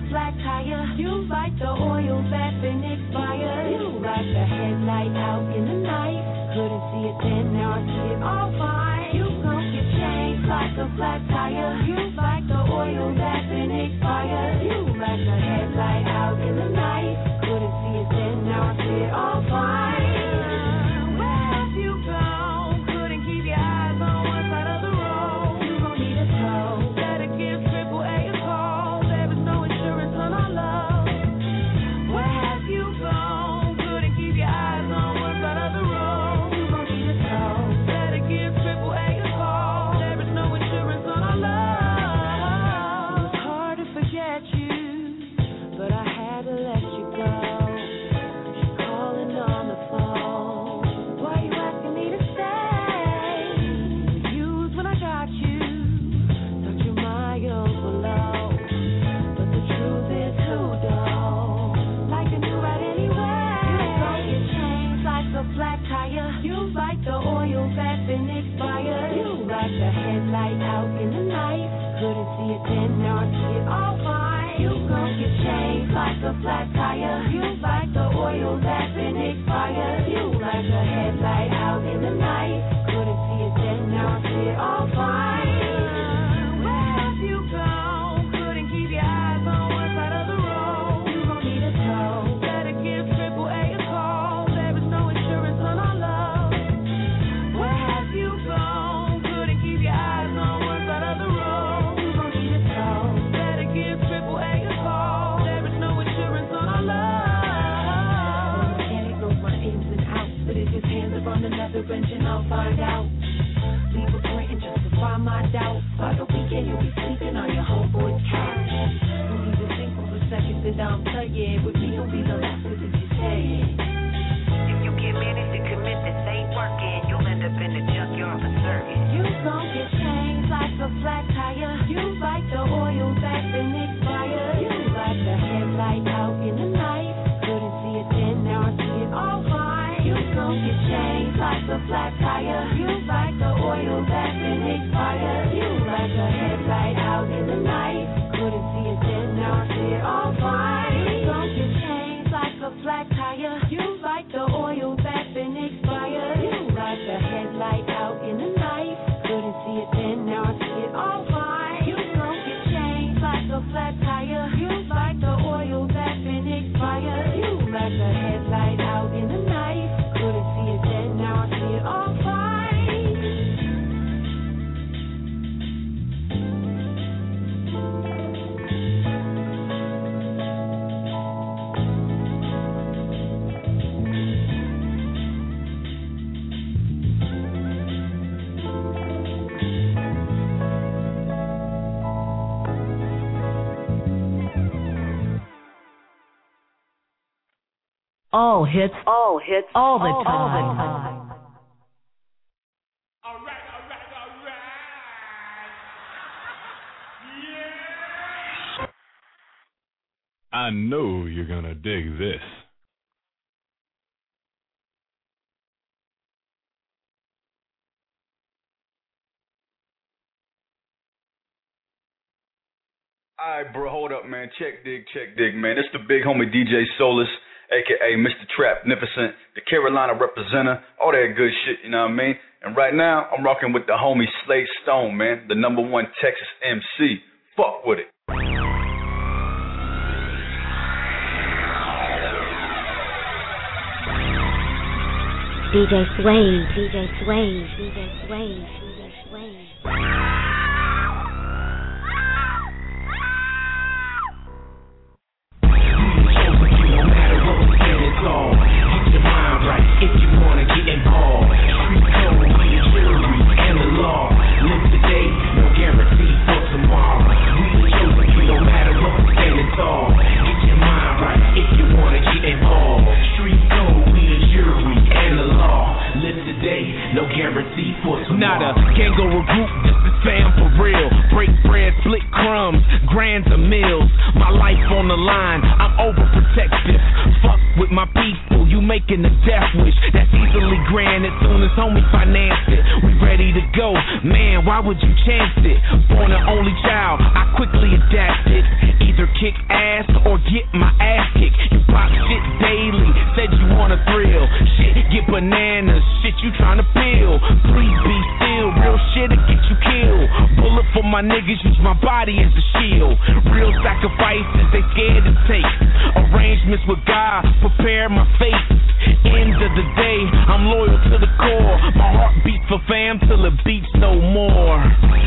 flat tire. You like the oil that's been expired. You like the headlight out in the night. Couldn't see it then, now I see it all fine. You gon' get changed like a flat tire. You like the oil that's been expired. You like the headlight out in the night. Couldn't see it then, now I see it all fine. Where have you gone? Couldn't keep your eyes on one side of the road. You gon' need a tow. Better give AAA a call. There is no insurance on our love. Where have you gone? Couldn't keep your eyes on one side of the road. You gon' need a tow. Better give AAA a call. There is no insurance on our love. It's hard to forget you, but I had to let you go. Calling on the phone. Why you asking me to stay? Used when I got you. Thought you miles below. But the truth is, who don't like a new ride anyway? You don't get changed like a flat tire. You like the oil that's been expired. You like the headlight out in the night. Couldn't see it then, now I see it all fine. You gon' get changed like a flat tire. You like the oil that's been expired. You like the headlight out in the night. Couldn't see it then, now I see it all fine. Where have you gone? Couldn't keep your eyes on one side of the road. You gon' need a tow. Better give AAA a call. There is no insurance on our love. Where have you gone? Couldn't keep your eyes on one side of the road. You gon' need a tow. Better give AAA a call. There is no insurance on our love. Mechanic knows my ins and outs, but if his hands are on another engine, I'll find out. Leave a print and justify my doubts. By the weekend, you'll be sleeping on your homeboy's couch. Don't even think for a second that I'm playing. With me, you'll be the last with if you stay. If you get managed to commit, this ain't working. You'll end up in the junkyard for certain. You gon' get changed like a flat tire. You like the oil that's been expired. You like the headlight out in the night. Couldn't see it then, now I see it all fine. You gon' get changed like a flat tire. You like the oil that's been expired. You like the headlight out in the night. Couldn't see it then, now I see it all fine. You gon' get changed like a flat tire. You like the oil that's been expired. You like the headlight out in the night. Couldn't see it then, now I see it all fine. You gon' get changed like a flat tire. You like the oil that's been expired. You like the headlight out in the night. Couldn't see it then, now I see it all fine. All hits, all the time. All right. Yeah. I know you're gonna dig this. Alright, bro, hold up, man. Check dig, man. It's the big homie DJ Solus, a.k.a. Mr. Trapnificent, the Carolina representative, all that good shit, you know what I mean? And right now, I'm rocking with the homie Slade Stone, man, the #1 Texas MC. Fuck with it. DJ Sway, DJ Sway, DJ Sway, DJ Sway. Get your mind right if you wanna get involved. Street code, the jury, and the law. Live today, no guarantee for tomorrow. We the chosen, no matter what, standing tall. Get your mind right if you wanna get involved. Street code, we the jury, and the law. Live today, no guarantee for tomorrow. Not a gang or a group, this is fam for real. Break bread, split crumbs, grands or meals. My life on the line, I'm overprotective. Fuck with my people. You making a death wish that's easily grand as soon as homie finance it. We ready to go, man, why would you chance it? Born an only child, I quickly adapted. Either kick ass or get my ass kicked. You pop shit daily, said you want a thrill. Shit, get bananas, shit you tryna peel. Please be still, real shit'll get you killed. Bullet for my niggas, use my body as a shield. Real sacrifices they scared to take. Arrangements with God, prepare my fate. End of the day, I'm loyal to the core. My heart beats for fam till it beats no more.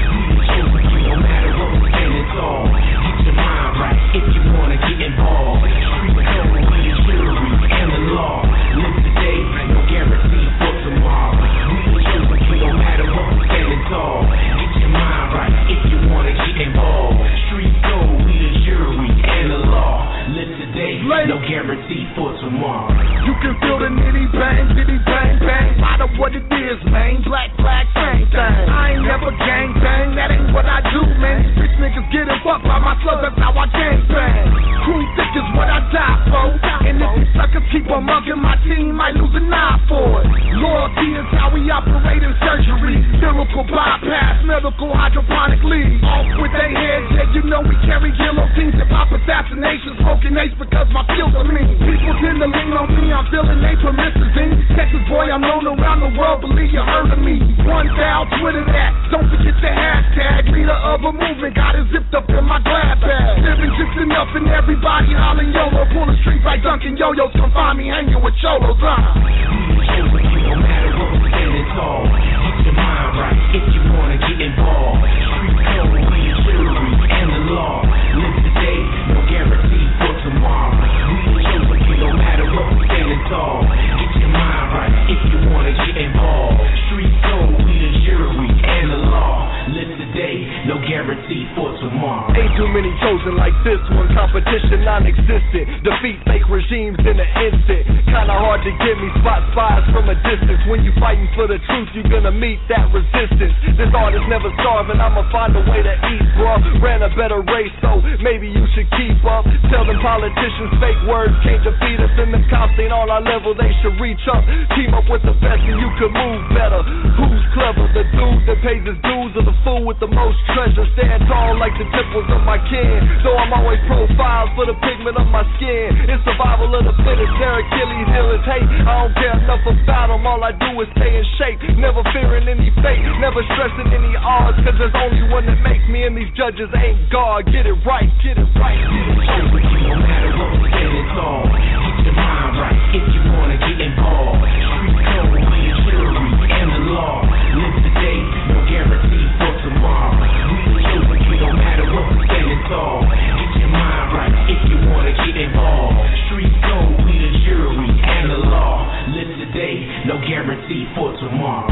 No matter what we stand tall, get your mind right if you wanna get involved. Street code, we the jury and the law. Live today, no guarantee for tomorrow. We the chosen, no matter what we stand tall. Get your mind right if you wanna get involved. Street code, we the jury and the law. Live today, no guarantee for tomorrow. You can feel the nitty bang, matter what it is, man. Black, bang, bang. I ain't never gang bang, that ain't what I do, man. These bitch niggas getting fucked by my slugs, that's how I gang bang. Crew thick is what I die for. And if these suckers keep on mugging, my team might lose an eye for it. Loyalty is how we operate in surgery. Miracle bypass, medical hydroponic lead. Off with their heads, yeah, you know we carry guillotines and pop assassinations, smoking ace because my pills are mean. People tend to lean on me, I'm feeling they permissive. Texas boy, I'm known around the world, believe you heard of me. One dial, Twitter that, don't forget the hashtag. Leader of a movement, got it zipped up in my glad bag. Living just enough and everybody hollering YOLO. Pull the streets like Dunkin' Yo-Yos, come find me hanging with cholos, No matter what we standing tall, get your mind right if you wanna get involved. Street code, we the jury and the law. Live today, no guarantee for tomorrow. We the chosen, no matter what we standing tall. Get your mind right if you wanna get involved. Street code, we the jury and the law. Live today, no guarantee for tomorrow. Ain't too many chosen like this one, competition non-existent. Defeat fake regimes in an instant. Kinda hard to get me spot spies from a distance. When you fighting for the truth, you gonna meet that resistance. This art is never starving, I'ma find a way to eat, bro. Ran a better race, so maybe you should keep up. Tell them politicians fake words can't defeat us. And the cops ain't on our level, they should reach up. Team up with the best and you can move better. Who's clever, the dude that pays his dues or the fool with the most treasure? Stand tall like the temples of my kin. Though I'm always profiled for the pigment of my skin. It's survival of the fittest, their Achilles heel is hate. I don't care enough about them, all I do is stay in shape. Never fearing any fate, never stressing any odds. Cause there's only one that makes me and these judges ain't God. Get it right, get it right, get it right. No matter what we standing tall, get your mind right if you wanna get involved. Street code, we the jury and the law. Live today, no guarantee for tomorrow. We the chosen, no matter what we standing tall. Get your mind right if you wanna get involved. Street code, we the jury and the law. Live today, no guarantee for tomorrow.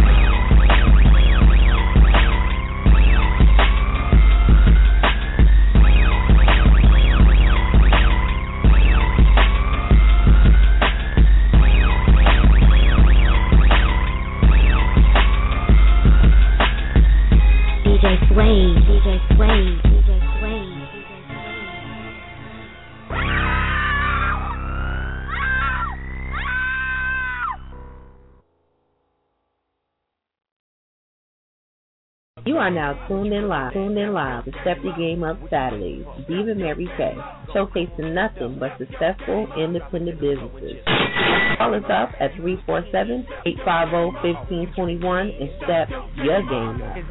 DJ Sway, DJ Sway, DJ Sway. You are now tuned in live to Step Your Game Up Saturdays. Diva Mary Kay, showcasing nothing but successful independent businesses. Call us up at 347-850-1521 and step your game up.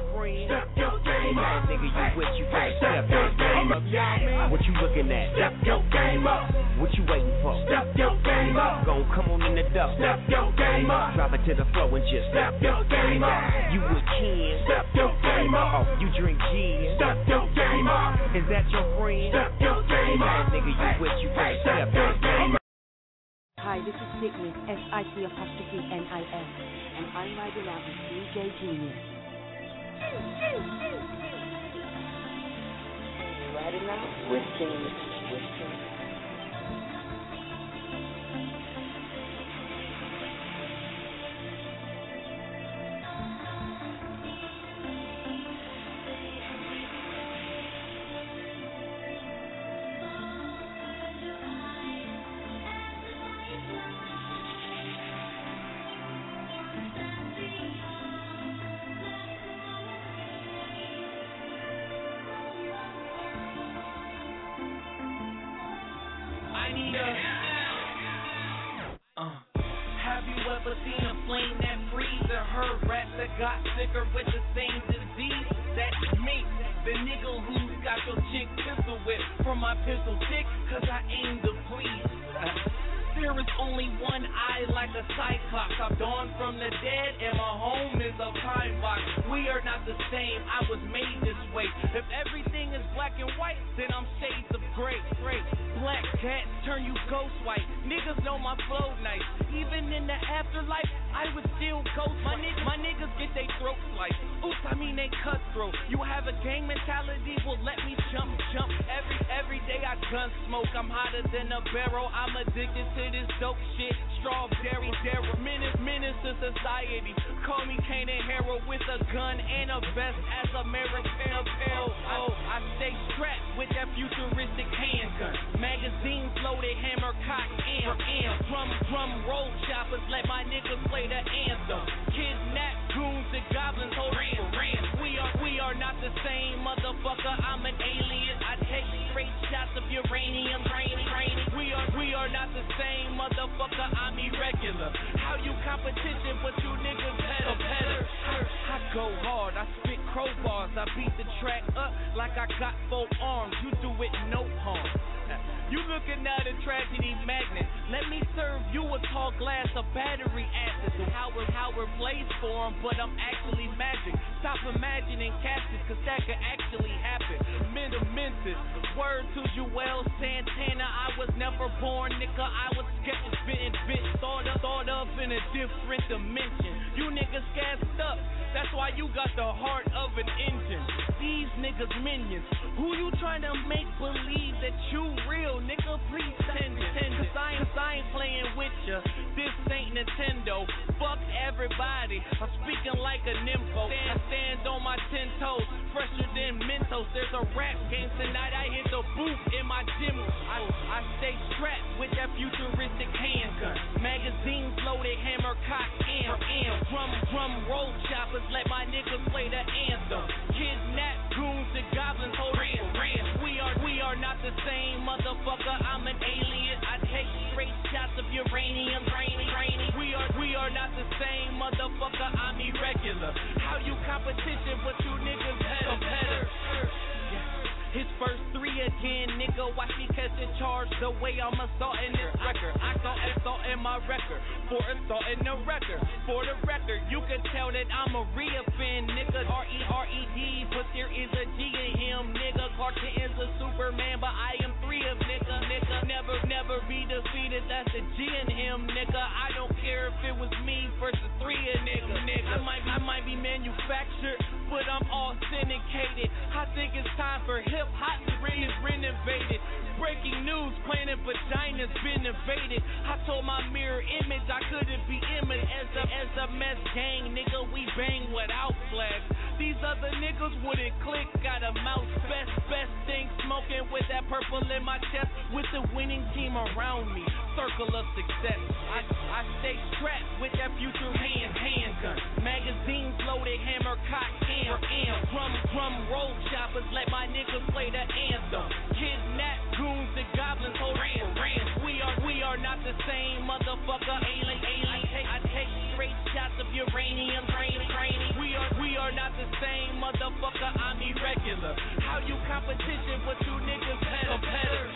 Nigga, you what you gotta step your game up. What you looking at? Step your game up. What you waiting for? Step your game up. Gon' come on in the dust. Step your game up. Drop it to the floor and just step your game up. You with Ken? Step your game up. Oh, you drink gin? Step your game up. Is that your friend? Step your game up. Nigga, you what you gotta step your game up. Hi, this is Sigrid, SIC apostrophe NIS, and I'm riding out with DJ Genius. Riding out with Genius. prophecy and flame that breathes. And her rap that got sicker with the same disease. That's me, the nigga who's got your chick pistol whipped from my pistol tick, cause I aim to please. There is only one eye like a cyclops. I'm dawned from the dead and my home is a pine box. We are not the same, I was made this way. If everything is black and white, then I'm shades of gray. Black cats turn you ghost white. Niggas know my flow nice. Even in the afterlife, I would still ghost my niggas get they throats sliced. Oops, I mean they cutthroat. You have a gang mentality, well let me jump. Every day I gun smoke. I'm hotter than a barrel. I'm addicted to this dope shit, strawberry darrow. Menace to society. Call me Cain and Harold with a gun and a vest as American apparel. Oh, I stay strapped with that futuristic handgun. Magazines loaded, hammer, cock, drum roll choppers. Let my niggas play the anthem. Kidnap goons and goblins. Hold ran. We are not the same, motherfucker. I'm an alien. I take straight shots of uranium. We are not the same, motherfucker. I'm irregular. How you competition, but you niggas better. I go hard. I spit crowbars. I beat the track up like I got 4 arms. You do it no harm. You looking at a tragedy magnet. Let me serve you a tall glass of battery acid. So Howard plays for him, but I'm actually magic. Stop imagining caskets, cause that could actually happen. Mentis, word to Joel Santana. I was never born, nigga. I was sketching, spitting, bitch. Thought up in a different dimension. You niggas gassed up. That's why you got the heart of an engine. These niggas minions. Who you trying to make believe that you real, nigga? Please send it. Cause I ain't playing with ya. This ain't Nintendo. Fuck everybody. I'm speaking like a nympho. Stand on my 10 toes. Fresher than Mentos. There's a rap game tonight. I hit the booth in my gym. I stay strapped with that futuristic handgun. Magazines loaded, hammer, cock, drum roll choppers. Let my niggas play the anthem. Kidnap goons and goblins. Hold ran. We are not the same, motherfucker. I'm an alien. I take straight shots of uranium. We are not the same, motherfucker. I'm irregular. How you competition, but you niggas better. His first 3 again, nigga. Why she catching charge the way I'm assaulting this record? I got assault in my record for assaulting the record. For the record, you can tell that I'm a reoffend, nigga. R-E-R-E-D, but there is a G in him, nigga. Clark Kent is a Superman, but I am 3 of nigga. Never be defeated. That's a G in him, nigga. I don't care if it was me versus 3 of nigga. I might be manufactured, but I'm all syndicated. I think it's time for hip hop to be renovated. Breaking news, planet vagina's been invaded. I told my mirror image I couldn't be imaged as a mess gang, nigga. We bang without flags. These other niggas wouldn't click. Got a mouse, best thing smoking with that purple in my chest. With the winning team around me, circle of success. I stay strapped with that future handgun. Magazines loaded, hammer, cock, drum roll choppers. Let my niggas play the anthem. Kidnap goons and goblins. Hold ran. We are not the same, motherfucker. Alien. I take straight shots of uranium. We are not the same, motherfucker. I'm irregular. How you competition, but you niggas better.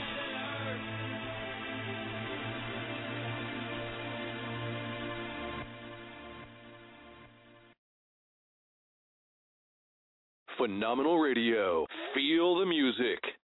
Phenomenal Radio. Feel the music.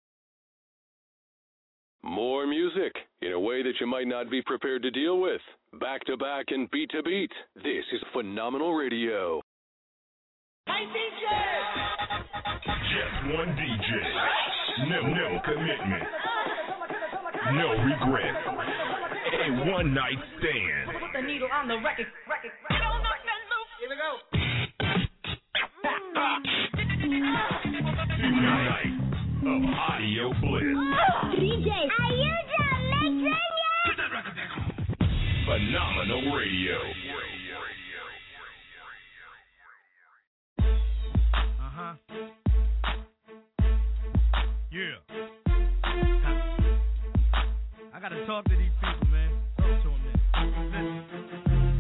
More music in a way that you might not be prepared to deal with. Back to back and beat to beat. This is Phenomenal Radio. Hey, DJ! Just one DJ. No commitment. No regret. A one-night stand. Put the needle on the record. Here we go. Two nights of audio bliss. DJ, are you done mixing yet? Put that record back on. Phenomenal Radio. Yeah. I gotta talk to these people, man. Talk to them, man. Listen.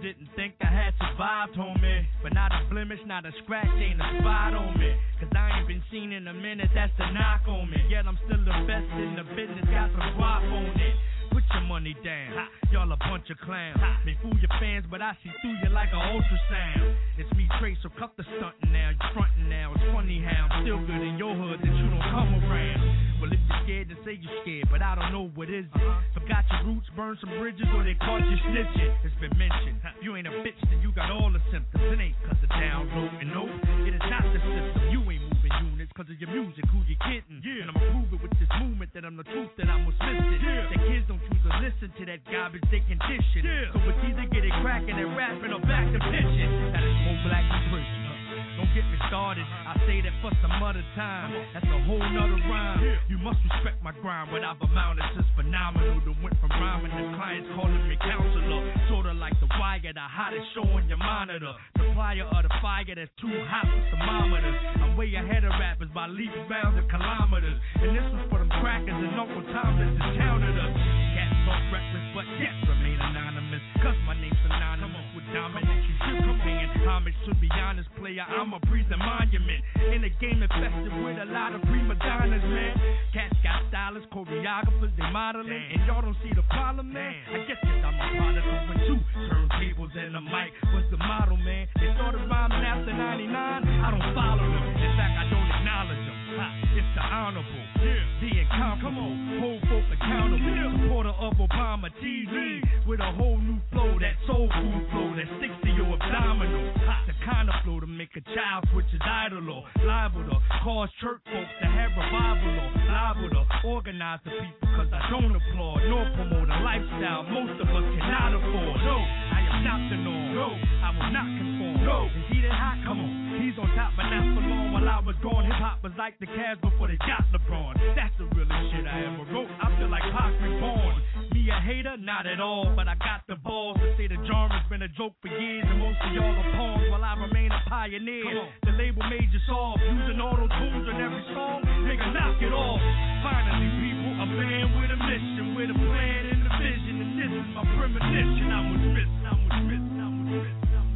didn't think I had survived, homie. But not a blemish, not a scratch, ain't a spot on me. Cause I ain't been seen in a minute, that's the knock on me. Yet I'm still the best in the business, got some guap on it. Put your money down, y'all a bunch of clowns. May fool your fans, but I see through you like an ultrasound. It's me, Trey, so cut the stuntin' now. You frontin' now, it's funny how I'm still good in your hood that you don't come around. Well, if you're scared, then say you're scared, but I don't know what is it. Forgot your roots, burned some bridges, or they caught you snitching. It's been mentioned, you ain't a bitch, then you got all the symptoms. It ain't cause of download, and no, it is not the system. You ain't moving units cause of your music, who you kidding? And I'ma prove it with this movement that I'm the truth, that I'm what's missing. The kids don't choose to listen to that garbage they condition. So it's either get it cracking and rapping or back to pitching. That is more black than prison. Don't get me started, I say that for some other time. That's a whole nother rhyme. You must respect my grind, what I've amounted to is phenomenal. That went from rhyming to clients calling me counselor. Sorta like the wire, the hottest show on your monitor. Supplier of the fire that's too hot for thermometers. I'm way ahead of rappers by leaps, bounds, and kilometers. And this was for them crackers and Uncle Tom that discounted us. Cats talk reckless, but yet remain anonymous. Cause my name's synonymous with dominance. You should be paying homage, to be honest, player. I'm a breathing monument in a game infested with a lot of prima donnas, man. Cats got stylists, choreographers, they modeling, and y'all don't see the problem, man. I guess that I'm a product of when two turntables and the mic was the model, man. They started rhyming after 99. I don't follow them. In fact, I don't acknowledge them. It's the honorable, the incomparable, hold folk accountable, supporter of Obama TV with a whole new flow, that soul food flow that sticks to your abdominal. The kind of flow to make a child switch his idol or liable to cause church folks to have revival or liable to organize the people, cause I don't applaud nor promote a lifestyle most of us cannot afford. No, I am not the norm. No, I will not conform. No, is he that hot? Come on, he's on top but not for long. While I was gone, hip-hop was like the Cavs before they got LeBron. That's the realest shit I ever wrote. I feel like Pac reborn. Me a hater? Not at all, but I got the balls to say the genre's been a joke for years, and most of y'all are pawns while I remain a pioneer. The label made you soft, using auto-tunes on every song. Nigga, knock it off. Finally, people, a band with a mission, with a plan and a vision, and this is my premonition. I was missing, I was missing, I was missing.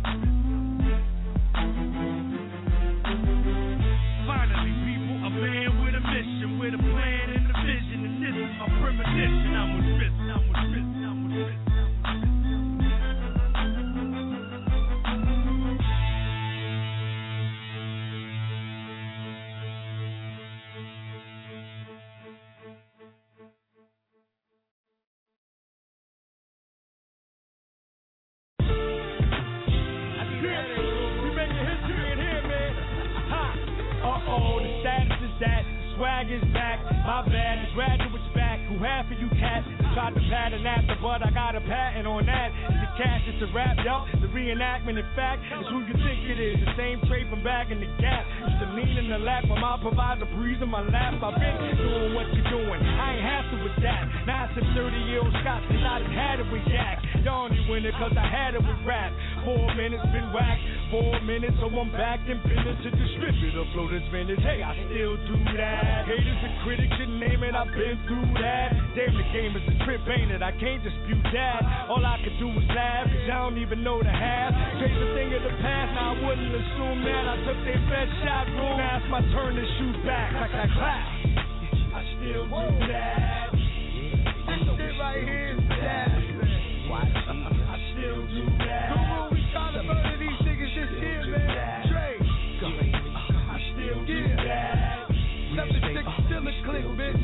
Finally, people, a man with a mission, with a plan and a vision, and this is my premonition. I was missing, I was missing, I was missing. Swag is back, my bad, the graduate's back. Who half of you cats tried to pattern after, but I got a patent on that. It's the cash, it's a rap, yo. The reenactment, in fact, is who you think it is. The same trait from back in the gap. Used to lean in the lap, my mom provides a breeze in my lap. I've been doing what you're doing, I ain't have to adapt. Now some 30-year-old Scots, cause I done had it with Yak. Y'all only win it cause I had it with rap. 4 minutes been whacked, 4 minutes, so I'm back in business to distribute a flow that's vintage. Hey, I still do that. Haters and critics should name it, I've been through that. Damn, the game is a trip, ain't it? I can't dispute that. All I can do is laugh, cause I don't even know the half. Chase the thing of the past, now I wouldn't assume that I took their best shot wrong. Now it's my turn to shoot back, clap, clap, clap. I still do that. This shit right here is that. I still do that. Come on, we trying to murder these niggas this year, man. Trey, I still do that. 7-6 still a click, bitch.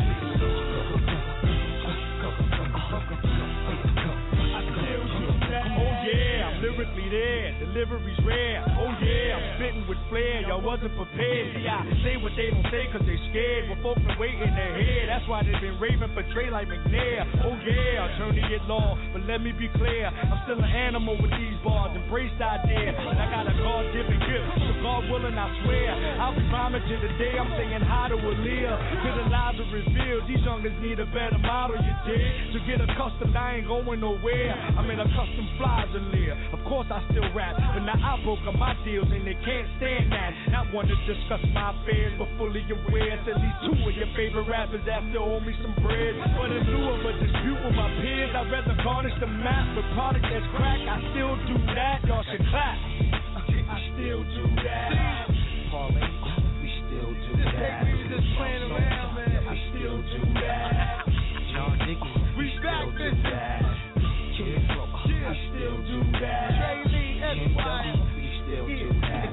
Oh yeah, I'm lyrically there, delivery's rare. Oh yeah, I'm spitting with flair, y'all wasn't prepared. See, I say what they don't say cause they scared. When folks been waiting their head, that's why they been raving for Trey like McNair. Oh yeah, I'll turn to get long, but let me be clear, I'm still an animal with these bars, embrace the idea. And I got a God-given gift, so God willing I swear, I'll be rhyming to the day I'm saying hi to Aaliyah. Till the lies are revealed, these youngers need a better model, you dig? To get accustomed, I ain't going nowhere. I'm in a custom flies and live. Of course I still rap, but now I broke up my deals and they can't stand that. Not want to discuss my affairs, but fully aware it's at least 2 of your favorite rappers that still owe me some bread. But in lieu of a dispute with my peers, I'd rather garnish the map with product that's crack. I still do that, y'all should clap. I still do that. Pauline, we still do that. We just playing around, man. I still do that. John Dickey, we back this that. I still do that. J-Lee, S.Y. We still do that.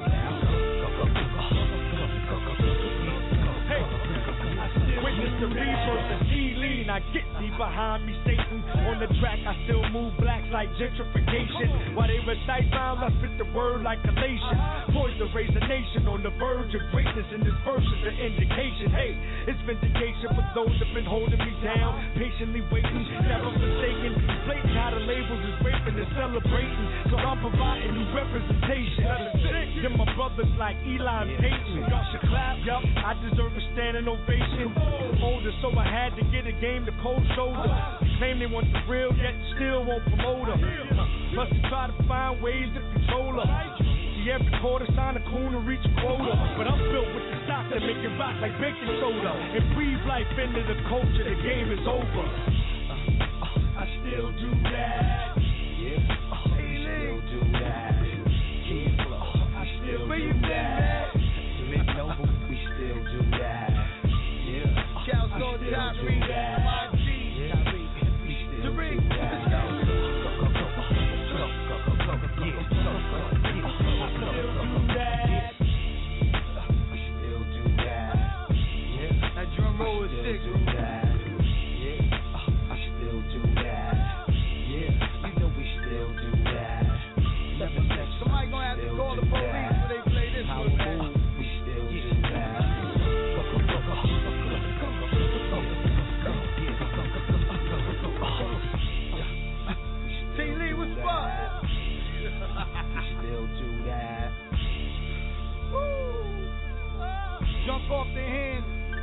Witness the rebirth of E-Lean. I get thee behind me, Satan. On the track, I still move blacks like gentrification. While they recite rhymes, I spit the word like Galatians. Poised to raise a nation on the verge of greatness. And this verse is an indication. Hey, it's vindication for those that been holding me down. Patiently waiting, never forsaken. Blatant how the labels is raping and celebrating. So I'm providing new representation. Then my brothers like Eli and Peyton. Y'all should clap, yup. I deserve a standing ovation. Older, so I had to get a game to cold shoulder. Claim they want the real, yet still won't promote her. Plus they try to find ways to control her. See every quarter sign a coon to reach a quota. But I'm built with the stock that make it rock like baking soda. And breathe life into the culture, the game is over. I still do that. Yeah, still do that. Kid Flow, I still do that. Mid Noble, we still do that. Shouts on Tyree, YG, we still do that. That drum roll is sick. I still do that. You know we still do that. Somebody gonna have to call the police when they play this one, man. We still do that. T-Lee, what's up? We still do that. Woo! Jump off the hands.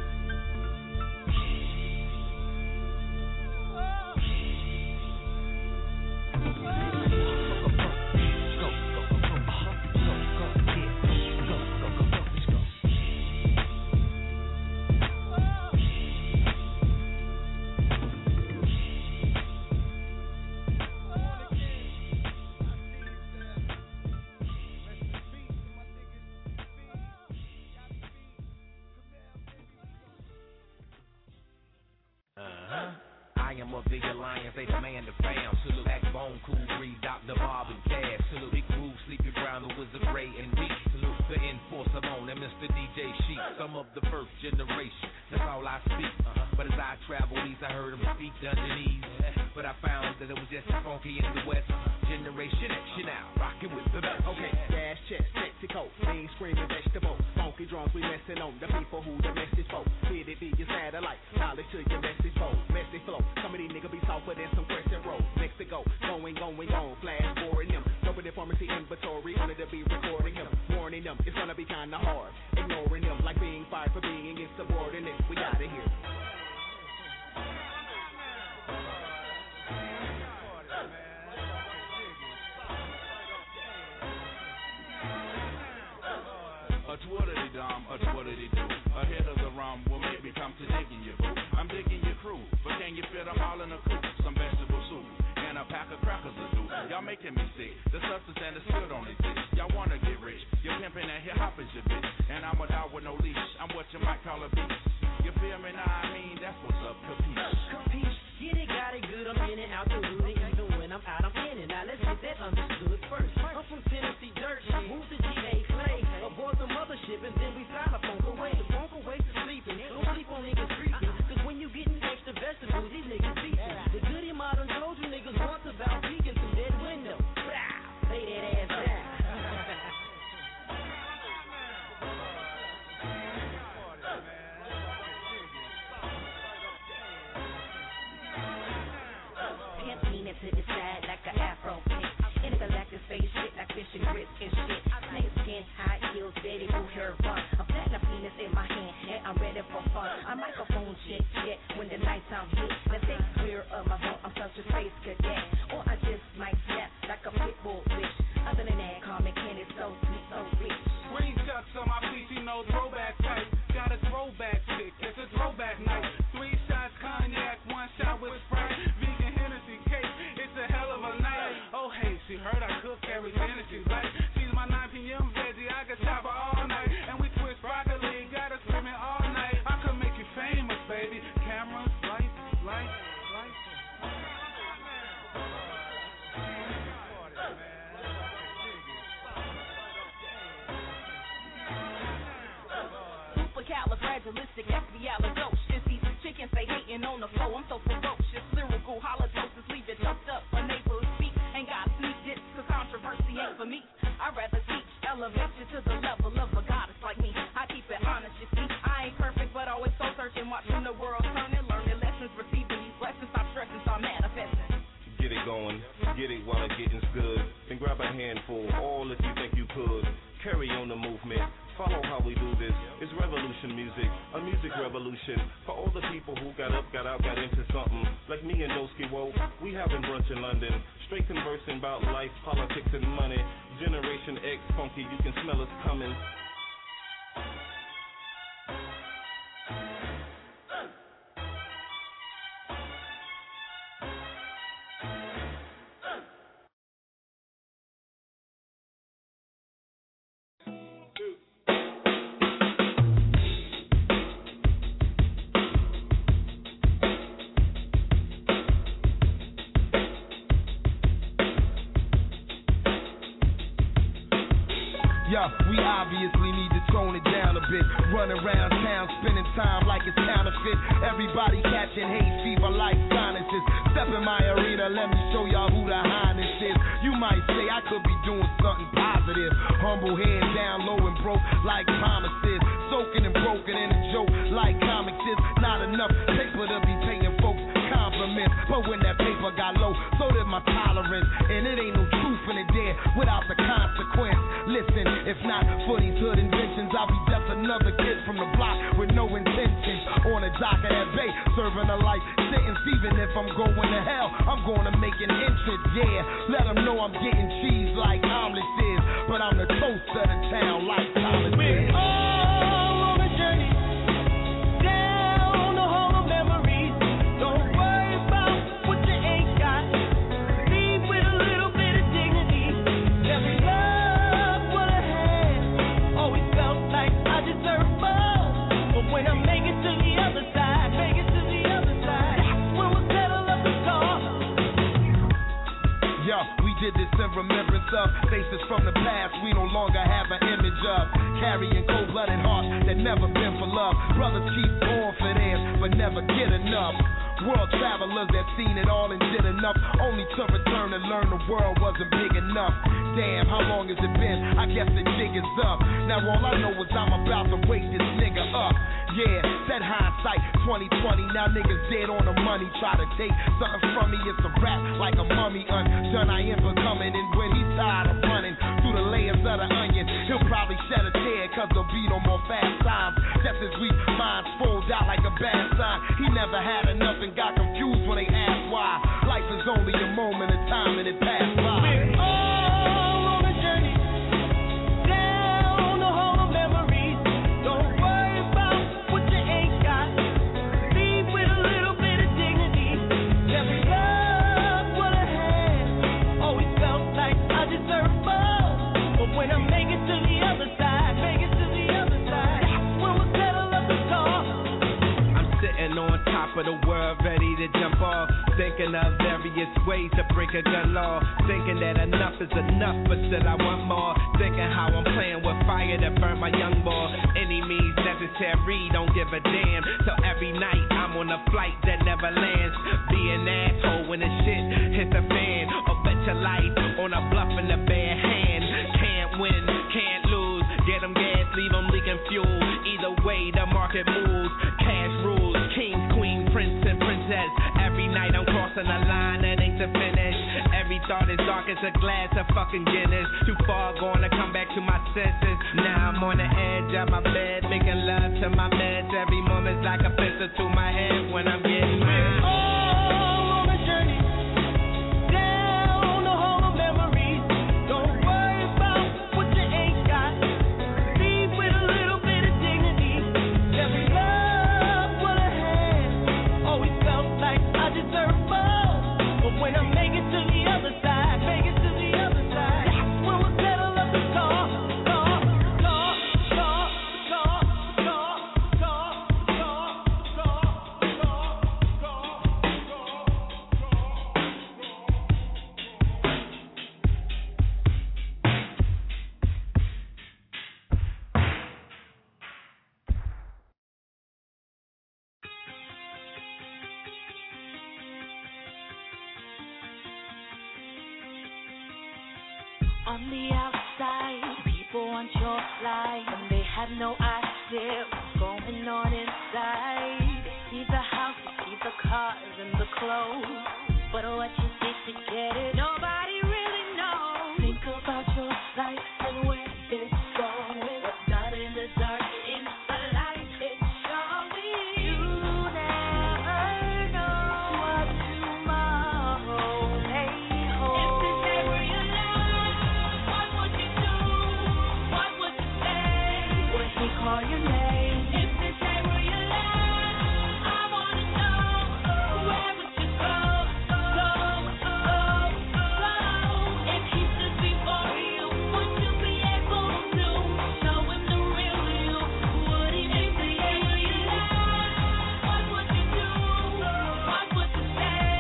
I am of the alliance, they demand the fam. Salute Backbone, Cool Breeze, Dr. Bob and Cash. Salute Big Groove, Sleepy Brown, the Wizard Ray and Reek. Salute the Enforcer Moan and Mr. DJ Sheep. Some of the first generation, that's all I speak. But as I travel east, I heard them speak Dungeonese. But I found that it was just as funky in the West. Generation Action now, rocking with the best. Okay, dash chest, sexy coat, mean screaming vegetable. Funky drums, we messing on the people who the message folk. Hit it be your satellite, knowledge to your message bowl. Message flow, some of these niggas be softer than some crescent roll. Next to go, going, flash forwarding them. Open the pharmacy inventory, wanted to be recording him. Warning them, it's gonna be kinda hard. Ignoring them like being fired for being insubordinate. We outta here. Dom, what did he do? Ahead of the rum, well maybe come to digging your boo. I'm digging your crew, but can you fit them all in a coop? Some vegetable soup and a pack of crackers will do. Y'all making me sick, the substance and the skill don't exist. Y'all wanna get rich, you're pimping and hip hop is your bitch. And I'm a dog with no leash, I'm what you might call a beast. You feel me now, I mean, that's what's up, capiche. Capiche, get it, got it good, I'm in and out the hood. And even when I'm out, I'm in it. Now let's get that understood first. I'm from Tennessee dirt, moved to GA Clay. Aboard the mothership and then we fly the funk away. The funk away to sleeping. Don't sleep on niggas creeping. Cause when you getting extra vegetables, these niggas beefing. The goody modern told you niggas once about peeking through that window. Lay that ass down. Pimp leaning to the side like an afro pick. Intergalactic space shit like fish and grits and shit. Snake skin, high heels, steady blue hair fun. A platinum penis in my hand and I'm ready for fun. A microphone shit when the nighttime hit. Let's take clear of my zone, I'm such a space cadet. Or I just might snap like a pit bull bitch. Other than that, call me Kenny, so sweet, so rich. Green chucks on my feet, you know, throwback type. Got a throwback chick, it's a throwback Halitosis. These chickens they hating on the flow. I'm so ferocious, lyrical halitosis, leave it choked up, unable to speak. Ain't got sneak dips, cause controversy ain't for me. I'd rather teach, elevate you to the level of a goddess like me. I keep it honest, you see. I ain't perfect, but always so searching, watching the world turning, learning lessons, receiving these blessings. Stop stressing, start manifesting. Get it going, get it while it getting's good. Then grab a handful, all if you think you could. Carry on the movement, follow how we do this. It's revolution music, a music revolution. For all the people who got up, got out, got into something. Like me and Doski Woe, we having brunch in London. Straight conversing about life, politics, and money. Generation X funky, you can smell us coming. We obviously need to tone it down a bit. Run around town, spending time like it's counterfeit. Everybody catching hay fever like sinuses. Step in my arena, let me show y'all who the highness is. You might say I could be doing something positive. Humble head down low and broke like promises. Soaking and broken in a joke like comics is. Not enough paper to be paying folks compliments. But when that paper got low, so did my tolerance. And it ain't no truth in it there without the consequence. Listen, if not for these hood inventions, I'll be just another kid from the block with no intentions. On the dock of that bay, serving a life sentence. Even if I'm going to hell, I'm going to make an entrance, yeah. Let them know I'm getting cheese like omelets is. But I'm the toast of the town like Thomas is. We're all on a journey down the hall of memories. Don't worry about what you ain't got. Leave with a little bit of dignity. Never love what I had. Always felt like I deserved more. But when I make it to the other side, make it to the other side, that's when we'll settle up the score. Yo, we did this in remembrance of faces from the past we no longer have an image of. Carrying cold-blooded hearts that never been for love. Brothers keep going for theirs, but never get enough. World travelers that seen it all and did enough, only to return and learn the world wasn't big enough. Damn, how long has it been? I guess the jig is up. Now all I know is I'm about to wake this nigga up. Yeah, that hindsight 2020. Now niggas dead on the money. Try to take something from me, it's a rap like a mummy undone. I am becoming, and when he's tired of running through the layers of the onion, he'll probably shed a tear, cause there'll be no more fast times. Just as we minds fold out like a bad sign. He never had enough and got confused when they asked why. Life is only a moment of time and it passed by. We're all on a journey down the hall of memories. Don't worry about what you ain't got. Leave with a little bit of dignity. Never love what I had. Always felt like I deserved more. But when I make it to the other side, make it to the other side, that's when we'll settle up the score. I'm sitting on top of the world, ready to jump off. Thinking of various ways to break a gun law. Thinking that enough is enough, but still I want more. Thinking how I'm playing with fire to burn my young boy. Any means necessary, don't give a damn. So every night I'm on a flight that never lands. Be an asshole when the shit hits the fan. Or bet your life on a bluff in the bare hand. Can't win, can't lose. Get them gas, leave them leaking fuel. Either way the market moves. Cash rules, kings, queen, prince and princess. Every night I'm crossing a line that ain't to finish. Every thought is dark as a glass of fucking Guinness. Too far gone to come back to my senses. Now I'm on the edge of my bed, making love to my meds. Every moment's like a pistol to my head when I'm getting mad. All on a journey down the hall of memories. Don't worry about what you ain't got. Leave with a little bit of dignity. Never love what I had. Always felt like I deserved more. But when I make it to the other side, make it to the other side, that's when we'll settle up the score. On the outside, people want your life, and they have no idea what's going on inside. They see the house, they see the cars and the clothes, but what you did to get it, nobody really knows. Think about your life and where it's going. What's not in the dark, in the light, it's showing. You never know what tomorrow may hold. If this day were your life, what would you do? What would you say? Would he call your name? If this day were your life, I wanna know, where would you go? If he stood before you, would you be able to show him the real you? Would he make the day were your life? What would you do? What would you say?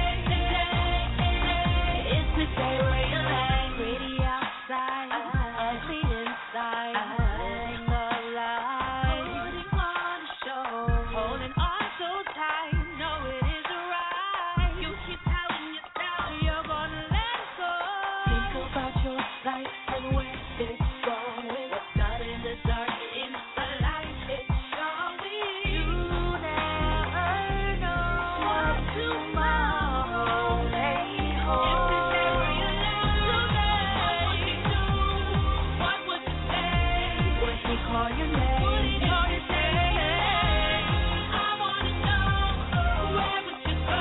It's the day where your life, pretty outside, ugly inside, living the life, putting on a show, holding on so tight, know it isn't right. You keep telling yourself you're gonna let it go. Think about your life and where it's going. What's not in the dark, in the light, it's showing. You never know what tomorrow may hold. If this day were your life, what would you do? What would you say? Would he call your name? Would he call your name? I wanna know, where would you go?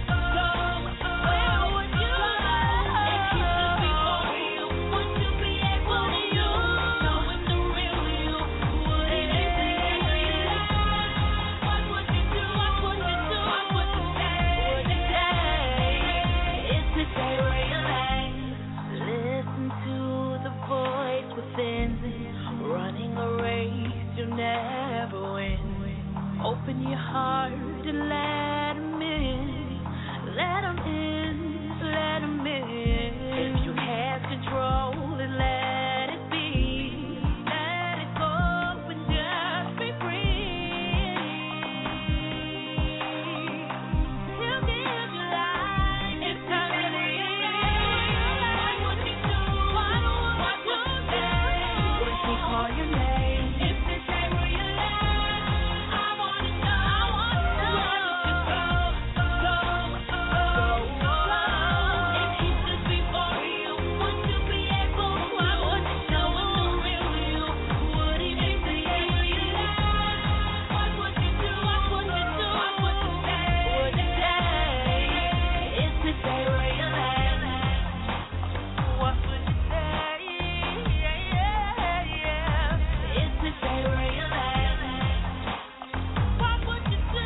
Where would you go? If he stood before you, would you be able to show him the real you? Would he make the day were your life? What would you do? What would you do? What would you say? It's the day where your life. Listen to the voice within, running a race you'll never win. Open your heart and let him in. Let him in, let him in. If you have control and let it be, let it go and just be free. He'll give you life. It's time to live. What would you do? What would you say? Would he call your name? If this day were your life, I wanna know, where would you go? If he stood before you, would you be able? What would you show him the real you? Would he make the day were your life? What would you do? What would you do? What would you say? It's the day where your life. What would you say? It's the day where your life. What would you do?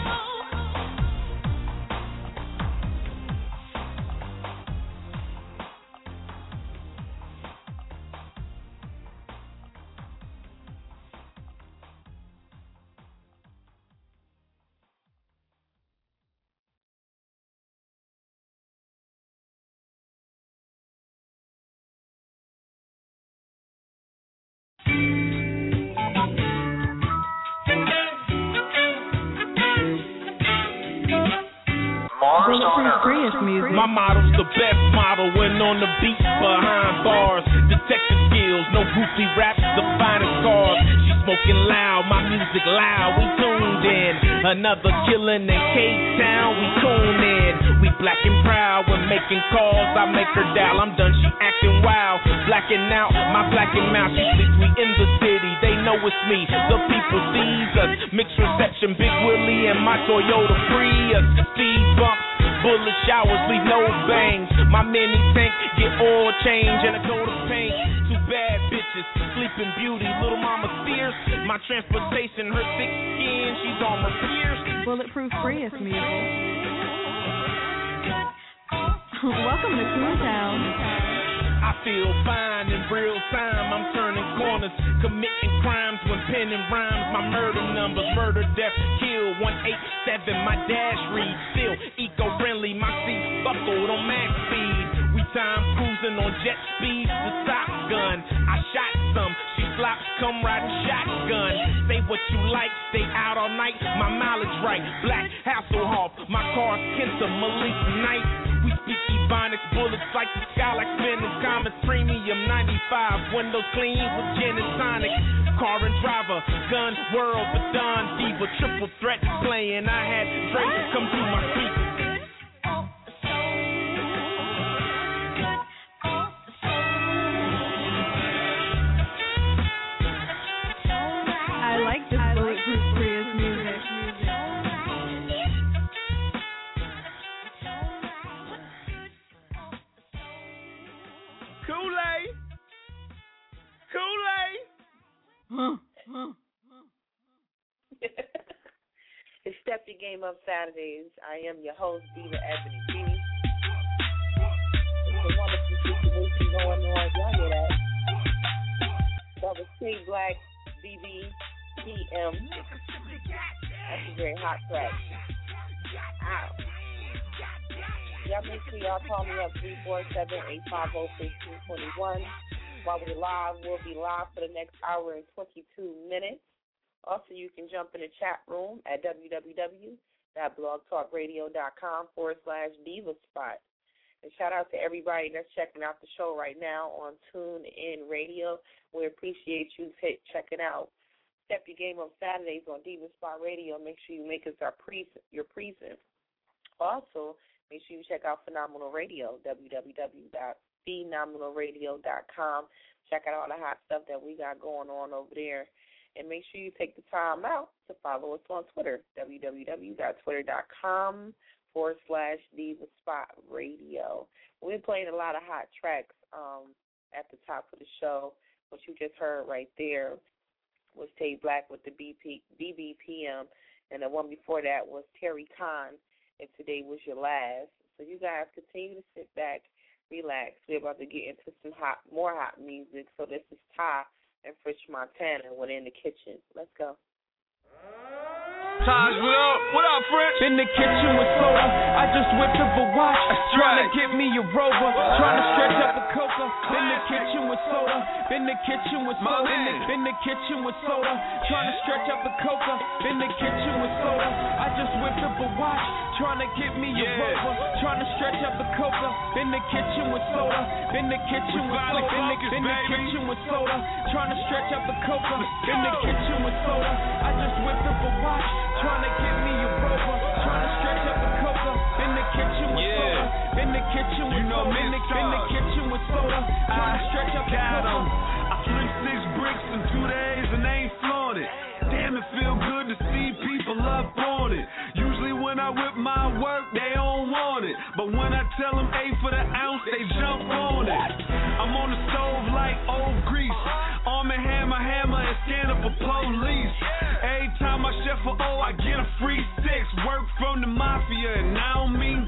My model's the best model when on the beach behind bars. Detective skills, no goofy raps, the finest cars. She smoking loud, my music loud, we tuned in. Another killing in K-Town, we tune in. We black and proud when making calls, I make her dial. I'm done, she acting wild, blacking out, my blacking mouth. She sleeps, we in the city, they know it's me. The people sees us, mixed reception, Big Willie and my Toyota Prius. Speed bumps, bullet showers, leave no bangs. My mini tank, get oil change and a coat of paint. Two bad bitches, sleeping beauty, little mama fierce. My transportation, her thick skin, she's armor pierced. Bulletproof Prius music. Welcome to Cooltown. I feel fine in real time. I'm turning corners, committing crimes when penning rhymes. My murder numbers, murder, death, kill 187. My dash reads still eco-friendly. My seat buckled on max speed. We time cruising on jet speed. The stock gun, I shot some. She flops, come riding shotgun. Say what you like, stay out all night. My mileage right. Black Hasselhoff, my car's Kenta Malik Knight. We speak Ebonics, bullets like the sky, like spinning comets. Premium 95, windows clean with gin and tonic. Car and driver, gun, world, the Don Diva, triple threat playing. I had Drake come through my feet. I like this Bulletproof Prius music. Kool-Aid. It's Step Your Game Up Saturdays. I am your host, Diva Ebony G. It's a wonderful situation going on. Y'all hear that? That was K Black, BBPM. That's a very hot track. Ow. Y'all make sure y'all call me up 347-850-6221. While we're live, we'll be live for the next hour and 22 minutes. Also, you can jump in the chat room at www.blogtalkradio.com/divaspot. And shout out to everybody that's checking out the show right now on TuneIn Radio. We appreciate you checking out Step Your Game Up Saturdays on Divaspot Radio. Make sure you make us your present. Also, make sure you check out Phenomenal Radio, www.phenomenalradio.com. Check out all the hot stuff that we got going on over there. And make sure you take the time out to follow us on Twitter, www.twitter.com/DivaSpotRadio. We're playing a lot of hot tracks at the top of the show. What you just heard right there was Tay Black with the BBPM, and the one before that was Terry Khan, and Today Was Your Last. So you guys continue to sit back, relax. We're about to get into some more hot music. So this is Ty and French Montana with In the Kitchen. Let's go. Taj, what up? What up, French? In the kitchen with soda, I just whipped up a watch. Trying to get me a Rover, trying to stretch up a Coca. In the kitchen with soda, in the kitchen with soda, in the kitchen with soda, trying to stretch up a Coca. In the kitchen with soda, I just whipped up a watch. Trying to get me a Rover, trying to stretch up a Coca. In the kitchen with soda, in the kitchen with soda, in the kitchen with soda, trying to stretch up a Coca. In the kitchen with soda, I just whipped up a watch. Trying to get me a Rover, trying to stretch up a Coca. In the kitchen with soda, in the kitchen with soda, in the kitchen with soda, trying to stretch up a Coca. I flipped 6 bricks in 2 days and they ain't flaunted. Damn, it feel good to see people up on it. Usually when I whip my work, they don't want it. But when I tell them 8 for the ounce, they jump on it. I'm on the stove like old grease. Arm and hammer, and stand up for police. Every time I chef for O, I get a free 6. Work from the mafia, and I don't mean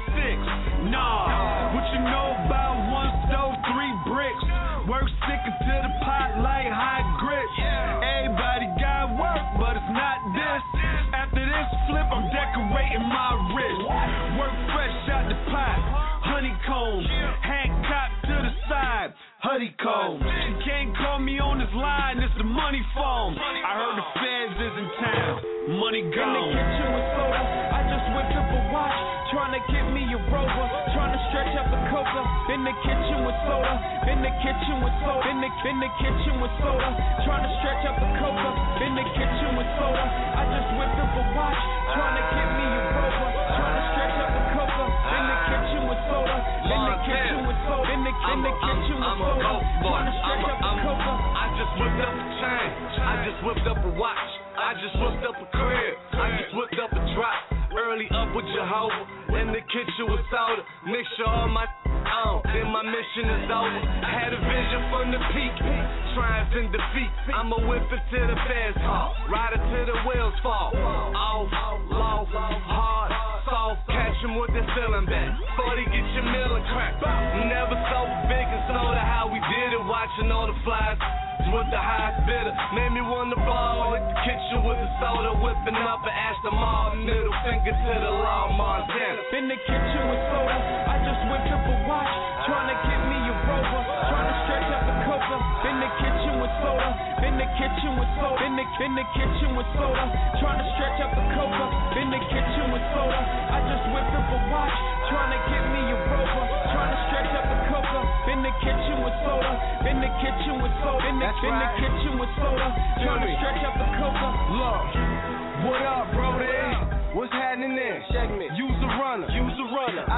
3-6. Nah, what you know about 1 stove, 3 bricks? Work sticking to the pot like hot grits. Everybody got work, but it's not this. After this flip, I'm decorating my wrist. Work fresh out the pot, honeycomb, Hancock to the side, honeycomb. You can't call me on this line, it's the money phone. I heard the feds is in town, money gone. In the kitchen with soda, I just whipped up a watch. Trying to get me a Rover, trying to stretch up a Coca. In the kitchen with soda, in the kitchen with soda, in the kitchen with soda, trying to stretch up a Coca. In the kitchen with soda, I just whipped up a watch. Trying to get me a Rover, trying to stretch up a Coca. In the kitchen with soda, in the kitchen with soda, in the kitchen with soda, trying to stretch up a Coca. I just whipped up a chain, I just whipped up a watch, I just whipped up a crib, I just whipped up a drop. Early up with Jehovah, in the kitchen with soda, mixture all my on, then my mission is over. Had a vision from the peak, triumph and defeat. I'ma whip it to the fast talk, ride it till the wheels fall. Off, low, hard, soft, catch him with the ceiling back. 40, get your meal and crack. Never so big and soda, how we did it, watching all the flies. With the highest bidder, made me wanna blow. Hit the kitchen with the soda, whipping up an Aston Martin, middle finger to the law, Montana. In the kitchen with soda, I just whipped up a watch. Trying to get me a Rover, trying to stretch up a Coca. In the kitchen with soda, in the kitchen with soda, in the kitchen with soda, trying to stretch up a Coca. In the kitchen with soda, I just whipped up a watch. Trying to get me a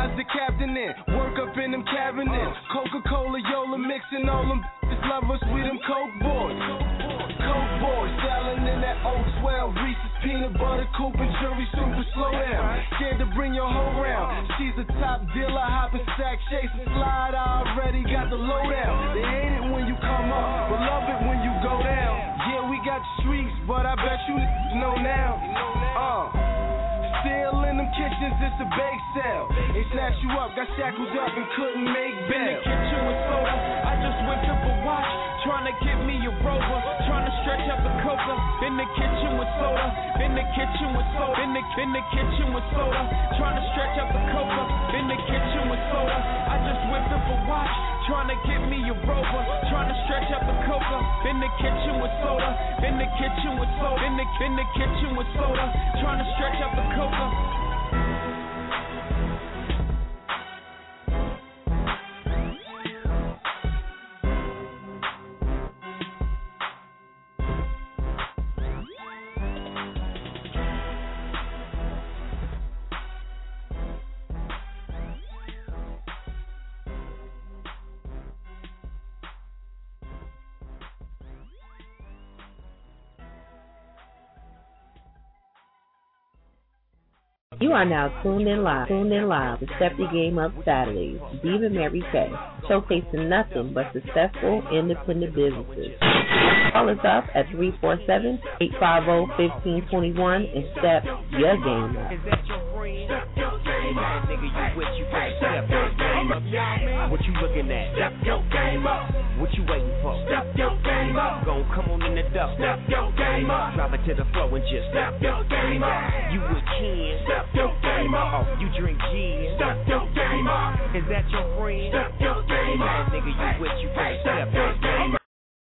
Besides the captain in, work up in them cabinets. Coca-Cola, Yola, mixing all them bitches love us, we them Coke boys. Coke boys, selling in that old swell. Reese's peanut butter, coupe and jury, super slow down. Scared to bring your whole round. She's a top dealer, hopping sack, chasing slide. I already got the lowdown. They hate it when you come up, but love it when you go down. Yeah, we got the streets, but I bet you know now. Still in them kitchens, it's a bake sale. They snatch you up, got shackled up and couldn't make bail. In the kitchen with soda, I just whipped up a watch, trying to get me a Rover, trying to stretch out the coca. In the kitchen with soda, in the kitchen with soda, in the kitchen with soda, trying to stretch out the coca. In the kitchen with soda, I just whipped up a watch, trying to get me a Rover, trying to stretch out the coca. In the kitchen with soda, in the kitchen with soda, in the kitchen with soda, trying to stretch out the coca. You are now tuned in live to Step Your Game Up Saturdays. Diva Mary Kay, showcasing nothing but successful independent businesses. Call us up at 347-850-1521 and step your game up. Nigga, you what you first step your game up. What you looking at? Step your game up. What you waiting for? Step your game up. Gon' come on in the duck. Step your game up. Drop it to the floor and just step your game up. You with Ken? Step your game up. Oh, you drink gin? Step your game up. Is that your friend? Step your game up. Nigga, you what you first step your game up.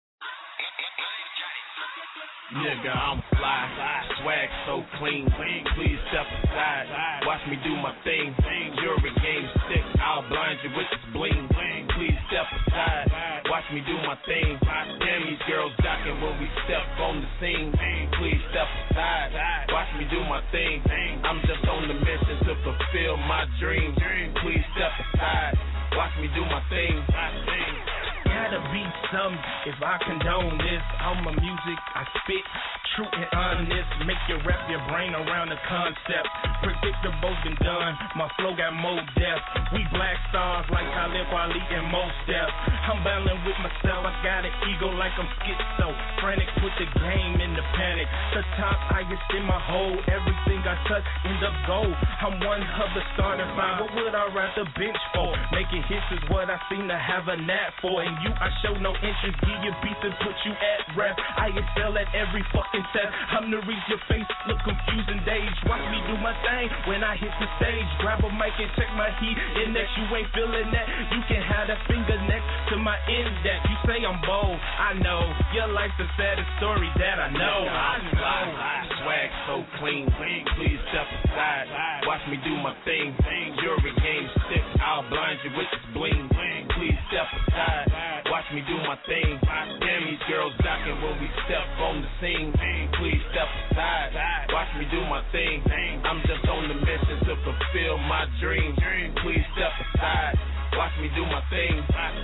Nigga, I'm fly, swag so clean, please step aside, watch me do my thing, jury game stick, I'll blind you with this bling, please step aside, watch me do my thing, damn these girls jocking when we step on the scene, please step aside, watch me do my thing, I'm just on the mission to fulfill my dream, please step aside, watch me do my thing. Gotta be some if I condone this. I'm a music, I spit, true and honest. Make you wrap your brain around the concept. Predictable been done, my flow got more depth. We black stars like Khalid Kweli and Mos Def. I'm battling with myself, I got an ego like I'm schizo. Frantic, put the game in the panic. The top highest in my hole, everything I touch end up gold. I'm one of the starting five, what would I rather bench for? Making hits is what I seem to have a knack for. And you, I show no interest, give you beats and put you at rest. I excel at every fucking test. I'm to read your face, look confused and dazed. Watch me do my thing when I hit the stage. Grab a mic and check my heat index. You ain't feeling that, you can have that finger next to my index. You say I'm bold, I know. Your life's the saddest story that I know. I swag so clean, please step aside. Watch me do my thing, jury game stick, I'll blind you with this bling. Please step aside, watch me do my thing. Damn these girls jocking when we step on the scene. Please step aside, watch me do my thing. I'm just on the mission to fulfill my dream. Please step aside, watch me do my thing.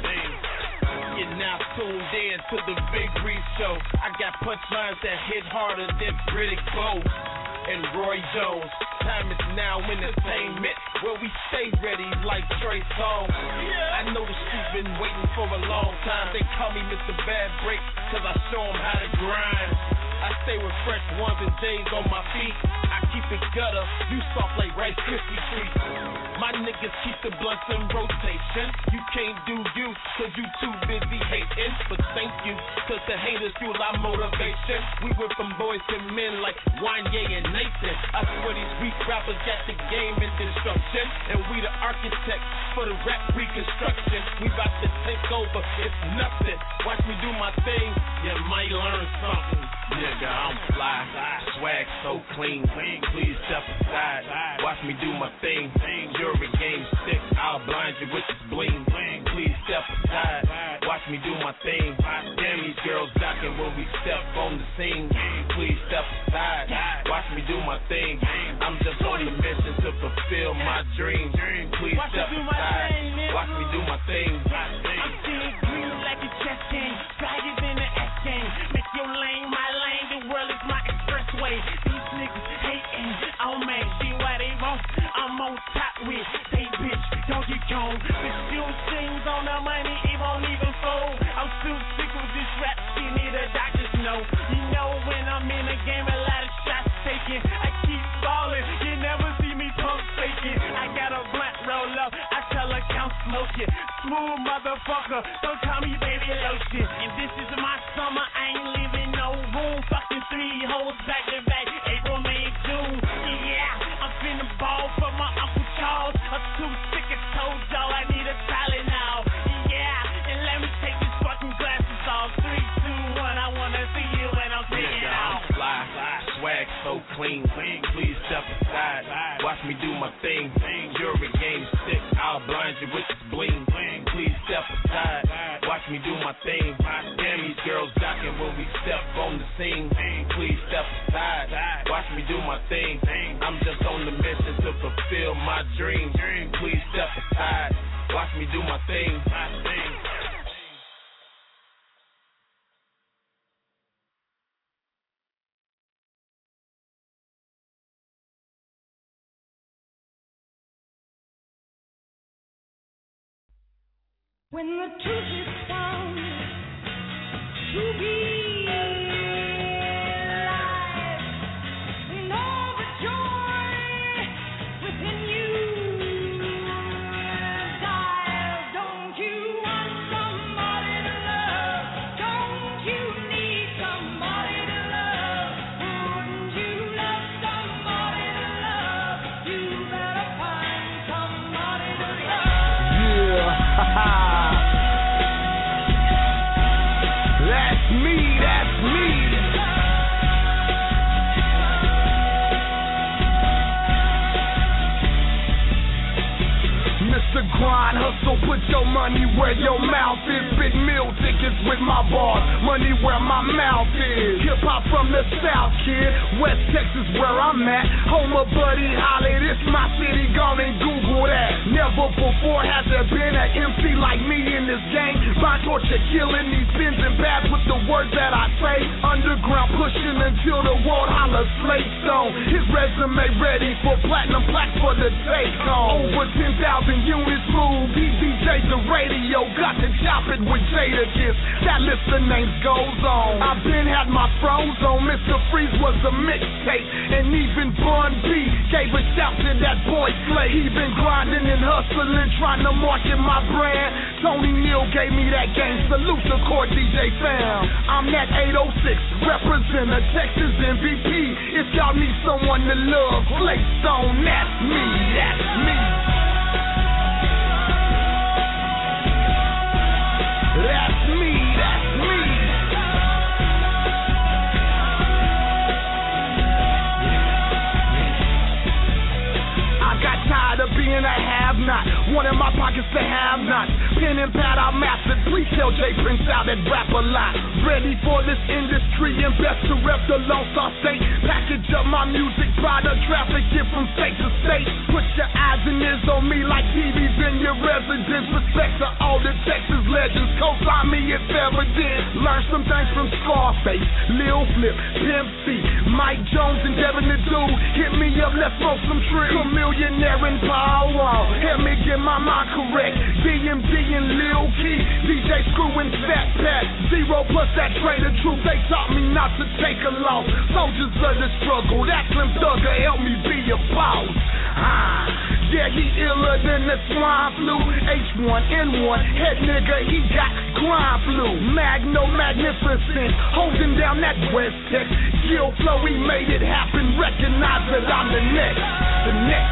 You're now tuned in to the Big Reese Show. I got punchlines that hit harder than Riddick Bowe and Roy Jones. Time is now entertainment, where we stay ready like Trey Songz. I know the streets been waiting for a long time. They call me Mr. Bad Break, cause I show them how to grind. I stay with fresh ones and J's on my feet. I keep it gutter, you soft like Rice Krispie treats. My niggas keep the blunts in rotation. You can't do you, cause you too busy hating. But thank you, cause the haters fuel our motivation. We went from boys to men like Wanye and Nathan. I swear these weak rappers got the game in destruction. And we the architects for the rap reconstruction. We about to take over, it's nothing. Watch me do my thing, you might learn something. Nigga, I'm fly, swag so clean, please step aside. Watch me do my thing, jury game stick, I'll blind you with this bling. Please step aside, watch me do my thing. Damn these girls jocking when we step on the scene. Please step aside, watch me do my thing. I'm just on the mission to fulfill fulfill my dreams. Please step aside, watch me do my thing. I'm seeing green like a chess game, flying in the X game. Make your lane my lane, the world is my expressway. These niggas hating on me, see why they won't. I'm on top with they bitch, don't get gone. The shoe sings on the money, it won't even fold. I'm too sick of this rap shit, need a doctor's know. You know when I'm in the game, a lot of shots taken. I keep falling, you never see me pump faking. I got a blunt roll up, I tell her count smoking. Smooth motherfucker, don't call me baby lotion. And this is my summer, I ain't leaving no room. Fucking 3 hoes back to back, April, May, June. Yeah, I'm finna ball for my Uncle Charles. I'm too sick and told y'all I need a Tylenol. Yeah, and let me take these fucking glasses off. 3, 2, 1, I wanna see you when I'm taking off. Fly, swag so clean, please step aside. Watch me do my thing. Jury game sick, I'll blind you with this bling. Please step aside, watch me do my thing. Damn, these girls jocking when we step on the scene. Please step aside, watch me do my thing. I'm just on the mission to fulfill my dreams. Please step aside, watch me do my thing. When the truth is found to be alive, and all the joy within you dies. Don't you want somebody to love? Don't you need somebody to love? Wouldn't you love somebody to love? You better find somebody to love. Yeah, haha. Grind, hustle, put your money where your mouth is. Big meal tickets with my bars, money where my mouth is. Hip hop from the South, kid, West Texas where I'm at. Home of Buddy Holly, this my city, gone and Google that. Never before has there been an MC like me in this game. By torture, killing these pins and pads with the words that I say. Underground pushing until the world hollers Slate Stone. His resume ready for platinum plaques for the take home. Over 10,000 units moved, DJ the radio, got to chop it with Jadakiss. That list of names goes on. I've been had my froze on. Mr. Freeze was a mixtape, and even Bun B gave a shout to that boy Slay. He been grinding and hustling, trying to market my brand. Tony Neal gave me that game. Salute the core DJ fam. I'm that 806, represent a Texas MVP. If y'all need someone to love, Slate Stone, that's me, that's me. That's me, that's me. I got tired of being a have-not, wanted my pockets to have nots. Pen and pad I mastered, please tell Jay Prince out that rap a lot. Ready for this industry and best to rep the Lone Star State. Package up my music, product, traffic it from state to state. Put your eyes and ears on me like TV's in your residence. Respect to all the Texas legends, co-sign me if ever did. Learn some things from Scarface, Lil Flip, Pimp C, Mike Jones and Devin the Dude. Hit me up, let's smoke some trees. Chamillionaire and Power Wall, help me get my mind correct. DMD and Lil Key, DJ Screw and Fat Pat. Zero plus that Trader Truth, they taught me not to take a loss. Soldiers of the struggle, that Slim Thugger help me be a boss. Yeah, he iller than the swine flu. H1N1, head nigga, he got grind flu. Magno magnificent, holding down that West Tex. Gil Flow, he made it happen. Recognize that I'm the next, the next.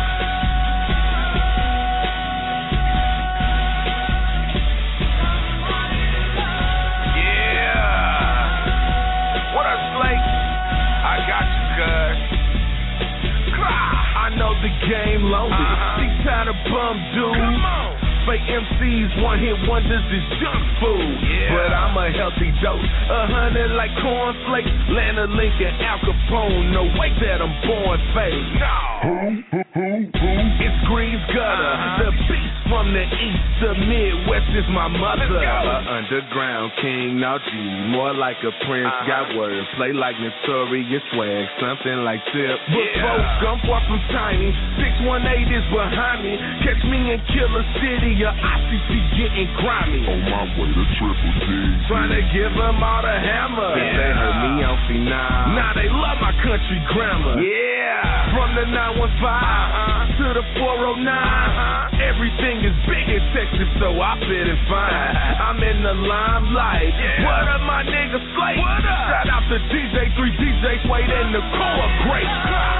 I know the game loaded. These kind of bum dudes. Fake MCs, one hit wonders is junk food. But I'm a healthy dose. 100 like cornflakes. Lana Lincoln, Al Capone. No way that I'm born fake. No. Who? It's Queens gutter. The beast from the east to Midwest is my mother. Underground king, now G, more like a prince. Got word, play like Notorious Swag, something like Tip. But folks, I'm far from tiny. 618 is behind me. Catch me in Killer City, or ICP getting grimy. On my way to Triple D, trying to give them all the hammer. They heard me on Phenom. Now they love my country grammar. Yeah, from the 915 to the 409. Everything is big in Texas, so I fit it fine. I'm in the limelight. What up, my nigga Slate? Shout out to DJ 3, DJ Slate, and the core great.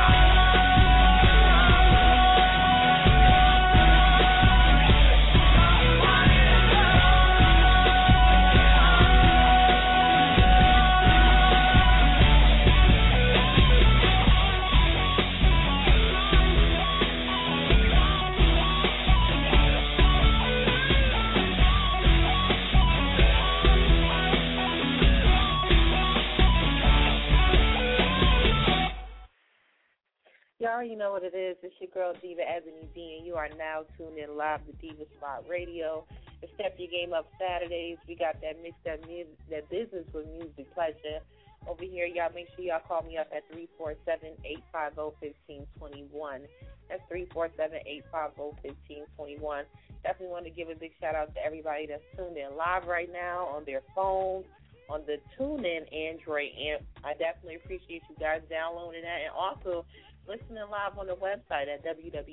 You already know what it is. It's your girl, Diva Ebony D, and you are now tuned in live to Diva Spot Radio. The Step Your Game Up Saturdays. We got that mix, that business with music pleasure. Over here, y'all make sure y'all call me up at 347-850-1521. That's 347-850-1521. Definitely want to give a big shout-out to everybody that's tuned in live right now on their phones, on the TuneIn Android amp. I definitely appreciate you guys downloading that, and also listening live on the website at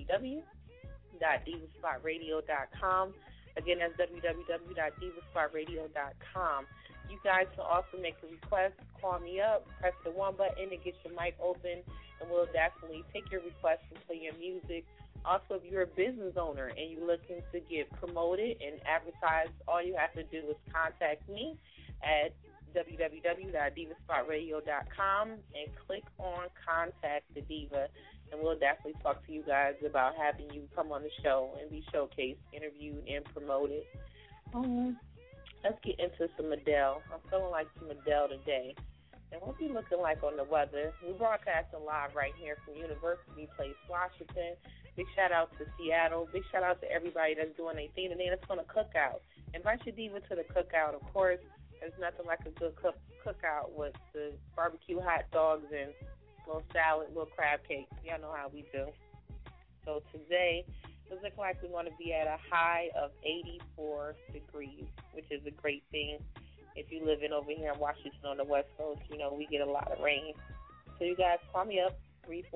www.divaspotradio.com. Again, that's www.divaspotradio.com. You guys can also make a request, call me up, press the 1 button to get your mic open, and we'll definitely take your request and play your music. Also, if you're a business owner and you're looking to get promoted and advertised, all you have to do is contact me at www.divaspotradio.com and click on Contact the Diva, and we'll definitely talk to you guys about having you come on the show and be showcased, interviewed, and promoted. Let's get into some Adele. I'm feeling like some Adele today. And what we looking like on the weather? We're broadcasting live right here from University Place, Washington. Big shout out to Seattle. Big shout out to everybody that's doing their thing today that's going to cook out. Invite your diva to the cookout, of course. There's nothing like a good cookout with the barbecue hot dogs and little salad, little crab cakes. Y'all know how we do. So today, it's looking like we're going to be at a high of 84 degrees, which is a great thing. If you're living over here in Washington on the West Coast, you know we get a lot of rain. So you guys call me up,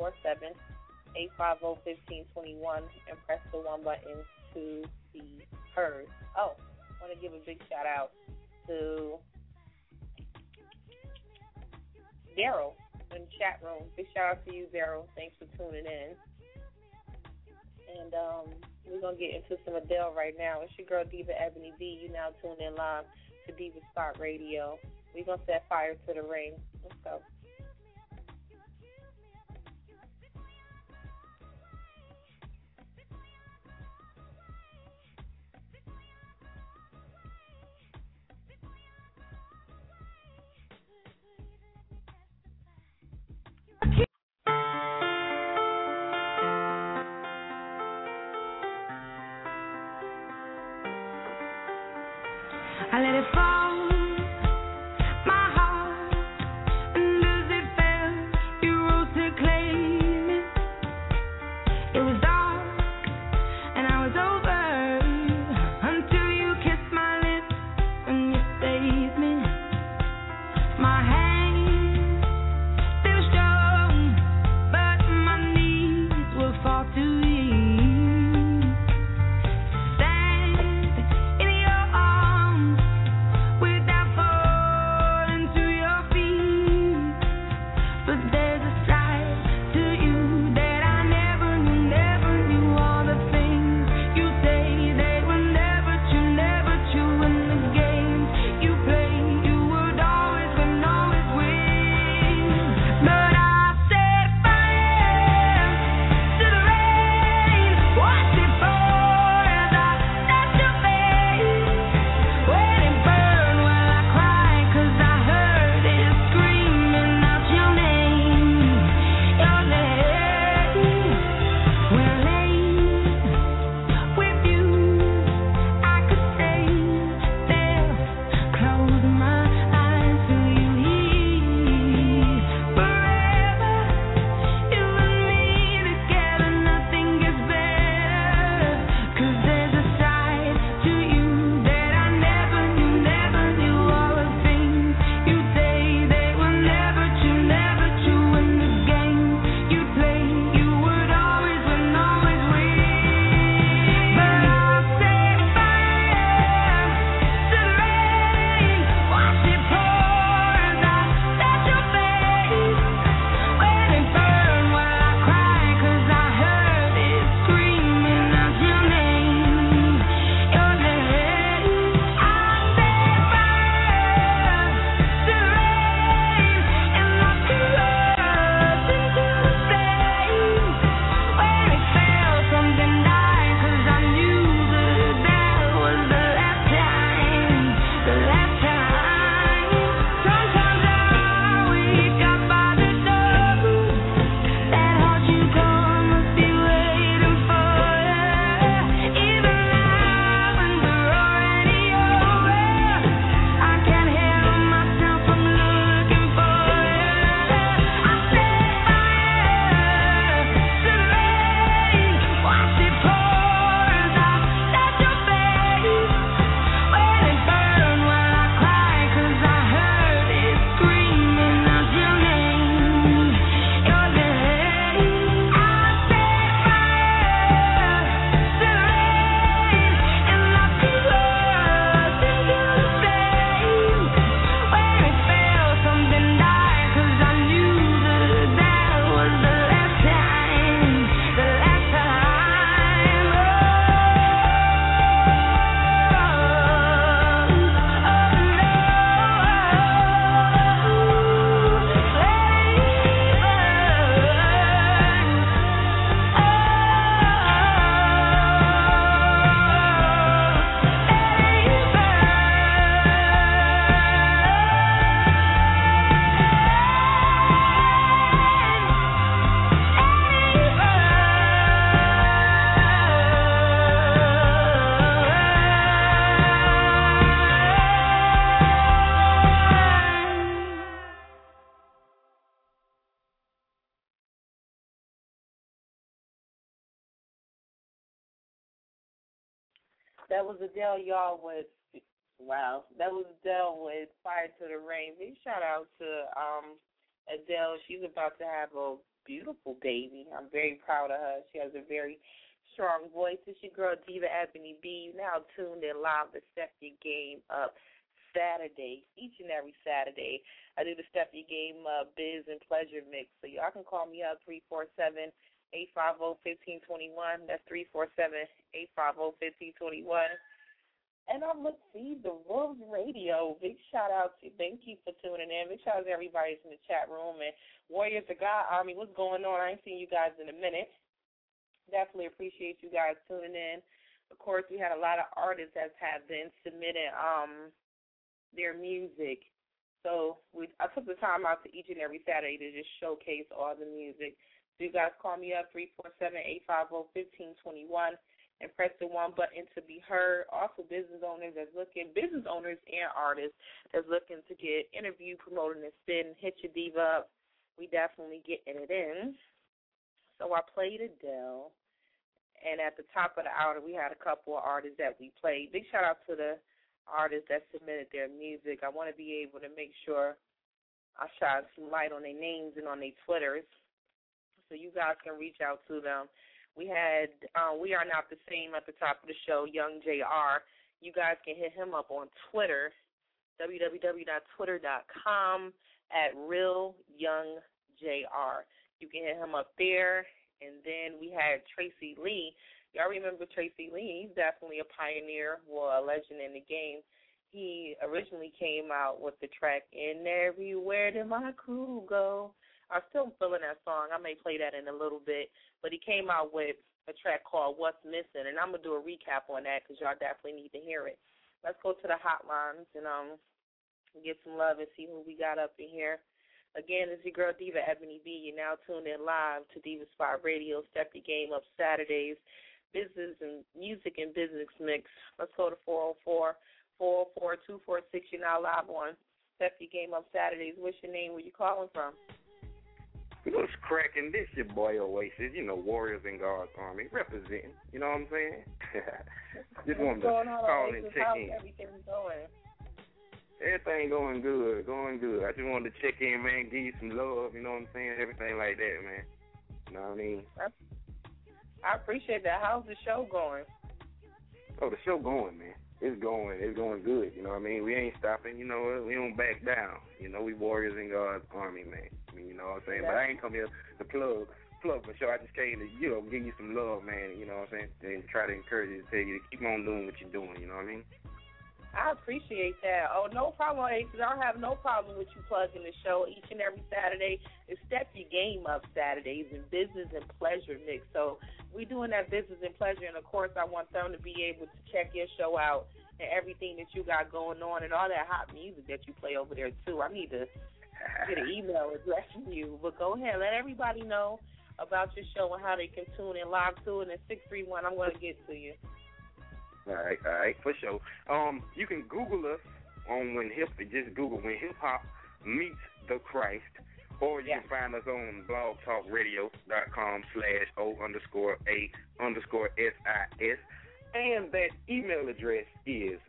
347-850-1521, and press the 1 button to be heard. Oh, I want to give a big shout out to Daryl in the chat room. Big shout out to you, Daryl. Thanks for tuning in. And we're going to get into some Adele right now. It's your girl, Diva Ebony D. You now tuned in live to Diva Spot Radio. We're going to set fire to the ring. Let's go. I let it fall, my heart, and as it fell, you rose to claim it. It was dark, and I was over, until you kissed my lips, and you saved me. My hands still strong, but my knees were far too weak. Stand in your arms. That was Adele, y'all, with, wow, that was Adele with Fire to the Rain. Big shout out to Adele. She's about to have a beautiful baby. I'm very proud of her. She has a very strong voice. It's your girl, Diva Ebony B. You now tuned in live to Step Your Game Up Saturday, each and every Saturday. I do the Step Your Game Up Biz and Pleasure Mix. So y'all can call me up, 347-850-1521. That's 347-850-1521. And I'm let's see, the Wolves Radio. Big shout out to, thank you for tuning in. Big shout out to everybody in the chat room. And Warriors of God Army, what's going on? I ain't seen you guys in a minute. Definitely appreciate you guys tuning in. Of course, we had a lot of artists that have been submitting their music. So I took the time out to each and every Saturday to just showcase all the music. So you guys call me up, 347-850-1521. And press the 1 button to be heard. Also, business owners and artists that's looking to get interviewed, promoting, and spin, hit your diva up. We definitely getting it in. So I played Adele, and at the top of the hour, we had a couple of artists that we played. Big shout out to the artists that submitted their music. I want to be able to make sure I shine some light on their names and on their Twitters, so you guys can reach out to them. We had We Are Not the Same at the top of the show, Young JR. You guys can hit him up on Twitter, www.twitter.com @RealYoungJR. You can hit him up there. And then we had Tracy Lee. Y'all remember Tracy Lee? He's definitely a pioneer, well, a legend in the game. He originally came out with the track, "And Everywhere Did My Crew Go." I'm still feeling that song. I may play that in a little bit. But he came out with a track called "What's Missing," and I'm going to do a recap on that because y'all definitely need to hear it. Let's go to the hotlines and get some love and see who we got up in here. Again, it's your girl, Diva Ebony B. You're now tuned in live to Diva Spot Radio. Step Your Game Up Saturdays. Business and music and business mix. Let's go to 404-404-246. You're now live on Step Your Game Up Saturdays. What's your name? Where you calling from? What's cracking? This your boy Oasis, Warriors in God's Army, representing, you know what I'm saying? Just wanted to call and check in. Everything going? Everything going good. I just wanted to check in, man, give you some love, you know what I'm saying? Everything like that, man. You know what I mean? I appreciate that. How's the show going? Oh, the show going, man. It's going good, you know what I mean? We ain't stopping, we don't back down. We Warriors in God's Army, man. You know what I'm saying? But I ain't come here to plug for sure. I just came to, give you some love, man, you know what I'm saying? And try to encourage you to tell you to keep on doing what you're doing, you know what I mean? I appreciate that. Oh, no problem, Aces. I don't have no problem with you plugging the show each and every Saturday. It's Step Your Game Up Saturdays and Business and Pleasure Mix. So we're doing that business and pleasure, and, of course, I want them to be able to check your show out and everything that you got going on and all that hot music that you play over there, too. I need to get an email address from you. But go ahead. Let everybody know about your show and how they can tune in live to it. And 631, I'm going to get to you. All right, for sure. You can Google us on just Google When Hip Hop Meets the Christ, or you can find us on blogtalkradio.com/O_A_SIS, and that email address is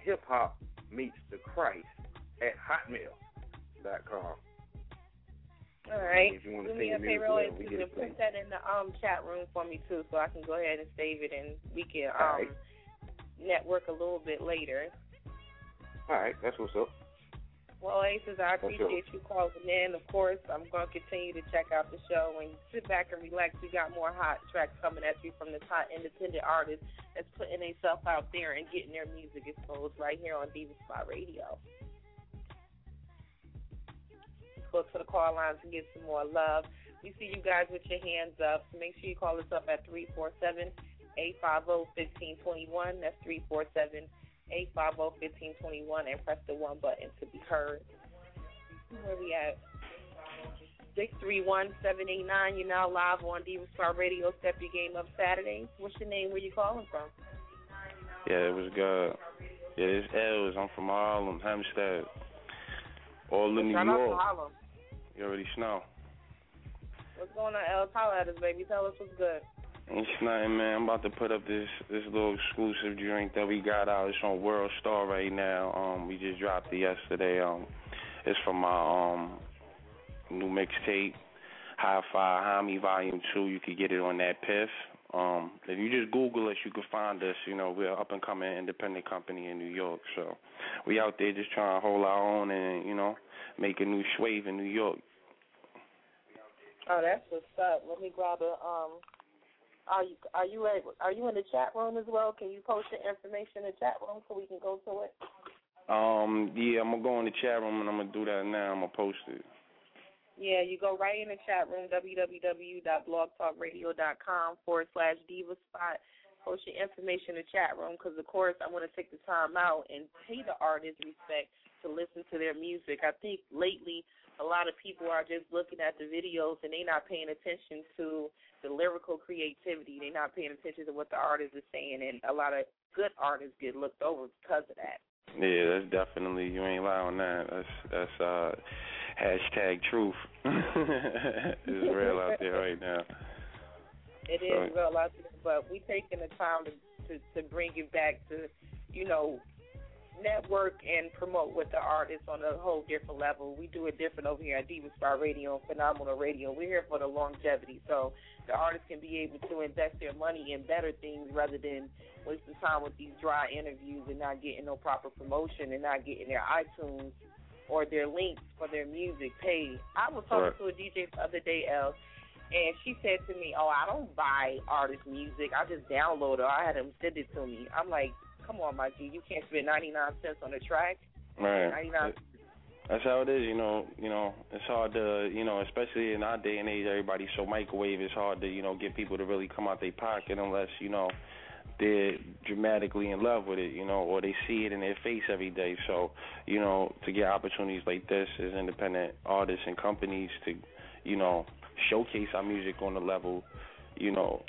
whenhiphopmeetsthechrist@hotmail.com. All right. If you want do to me a send favor, music, you can put that in the chat room for me too, so I can go ahead and save it, and we can network a little bit later. All right, that's what's up. Well, Aces, I appreciate you calling in. Of course, I'm going to continue to check out the show and sit back and relax. We got more hot tracks coming at you from the hot independent artists that's putting themselves out there and getting their music exposed right here on Diva Spot Radio. Let's go to the call lines and get some more love. We see you guys with your hands up, so make sure you call us up at 347-850-1521. That's 347-850-1521, and press the 1 button to be heard. Where we at? 631-789. You're now live on Diva Spot Radio. Step Your Game Up Saturday. What's your name? Where you calling from? Yeah, it was good. Yeah, it's Els. I'm from Harlem, Hempstead. All in New York. Harlem. You already know. What's going on, Els? Holla at us, baby. Tell us what's good. It's nothing, man. I'm about to put up this little exclusive joint that we got out. It's on World Star right now. We just dropped it yesterday. It's from my new mixtape, Hi-Fi Hami Volume 2. You can get it on that Piff. If you just Google us, you can find us. You know, we're an up-and-coming independent company in New York. So we out there just trying to hold our own and, you know, make a new swave in New York. Oh, that's what's up. Let me grab a Are you in the chat room as well? Can you post the information in the chat room so we can go to it? Yeah, I'm gonna go in the chat room and I'm gonna do that now. I'm gonna post it. Yeah, you go right in the chat room, www.blogtalkradio.com/divaspot. Post your information in the chat room because, of course, I want to take the time out and pay the artists respect to listen to their music. I think lately a lot of people are just looking at the videos and they're not paying attention to the lyrical creativity. They're not paying attention to what the artist is saying, and a lot of good artists get looked over because of that. Yeah, that's definitely, you ain't lying on that. That's hashtag truth. It's real out there right now. It is real out there, but we taking the time to bring it back to, you know, network and promote with the artists on a whole different level. We do it different over here at Diva Spot Radio and Phenomenal Radio. We're here for the longevity, so the artists can be able to invest their money in better things rather than wasting time with these dry interviews and not getting no proper promotion and not getting their iTunes or their links for their music paid. I was talking to a DJ the other day, Elle, and she said to me, I don't buy artist music. I just download it. I had them send it to me. I'm like, come on, my G, you can't spend 99 cents on a track. Right. 99 That's how it is, you know, it's hard to, you know, especially in our day and age, everybody's so microwave, it's hard to, you know, get people to really come out their pocket unless, you know, they're dramatically in love with it, you know, or they see it in their face every day. So, you know, to get opportunities like this as independent artists and companies to, you know, showcase our music on the level, you know,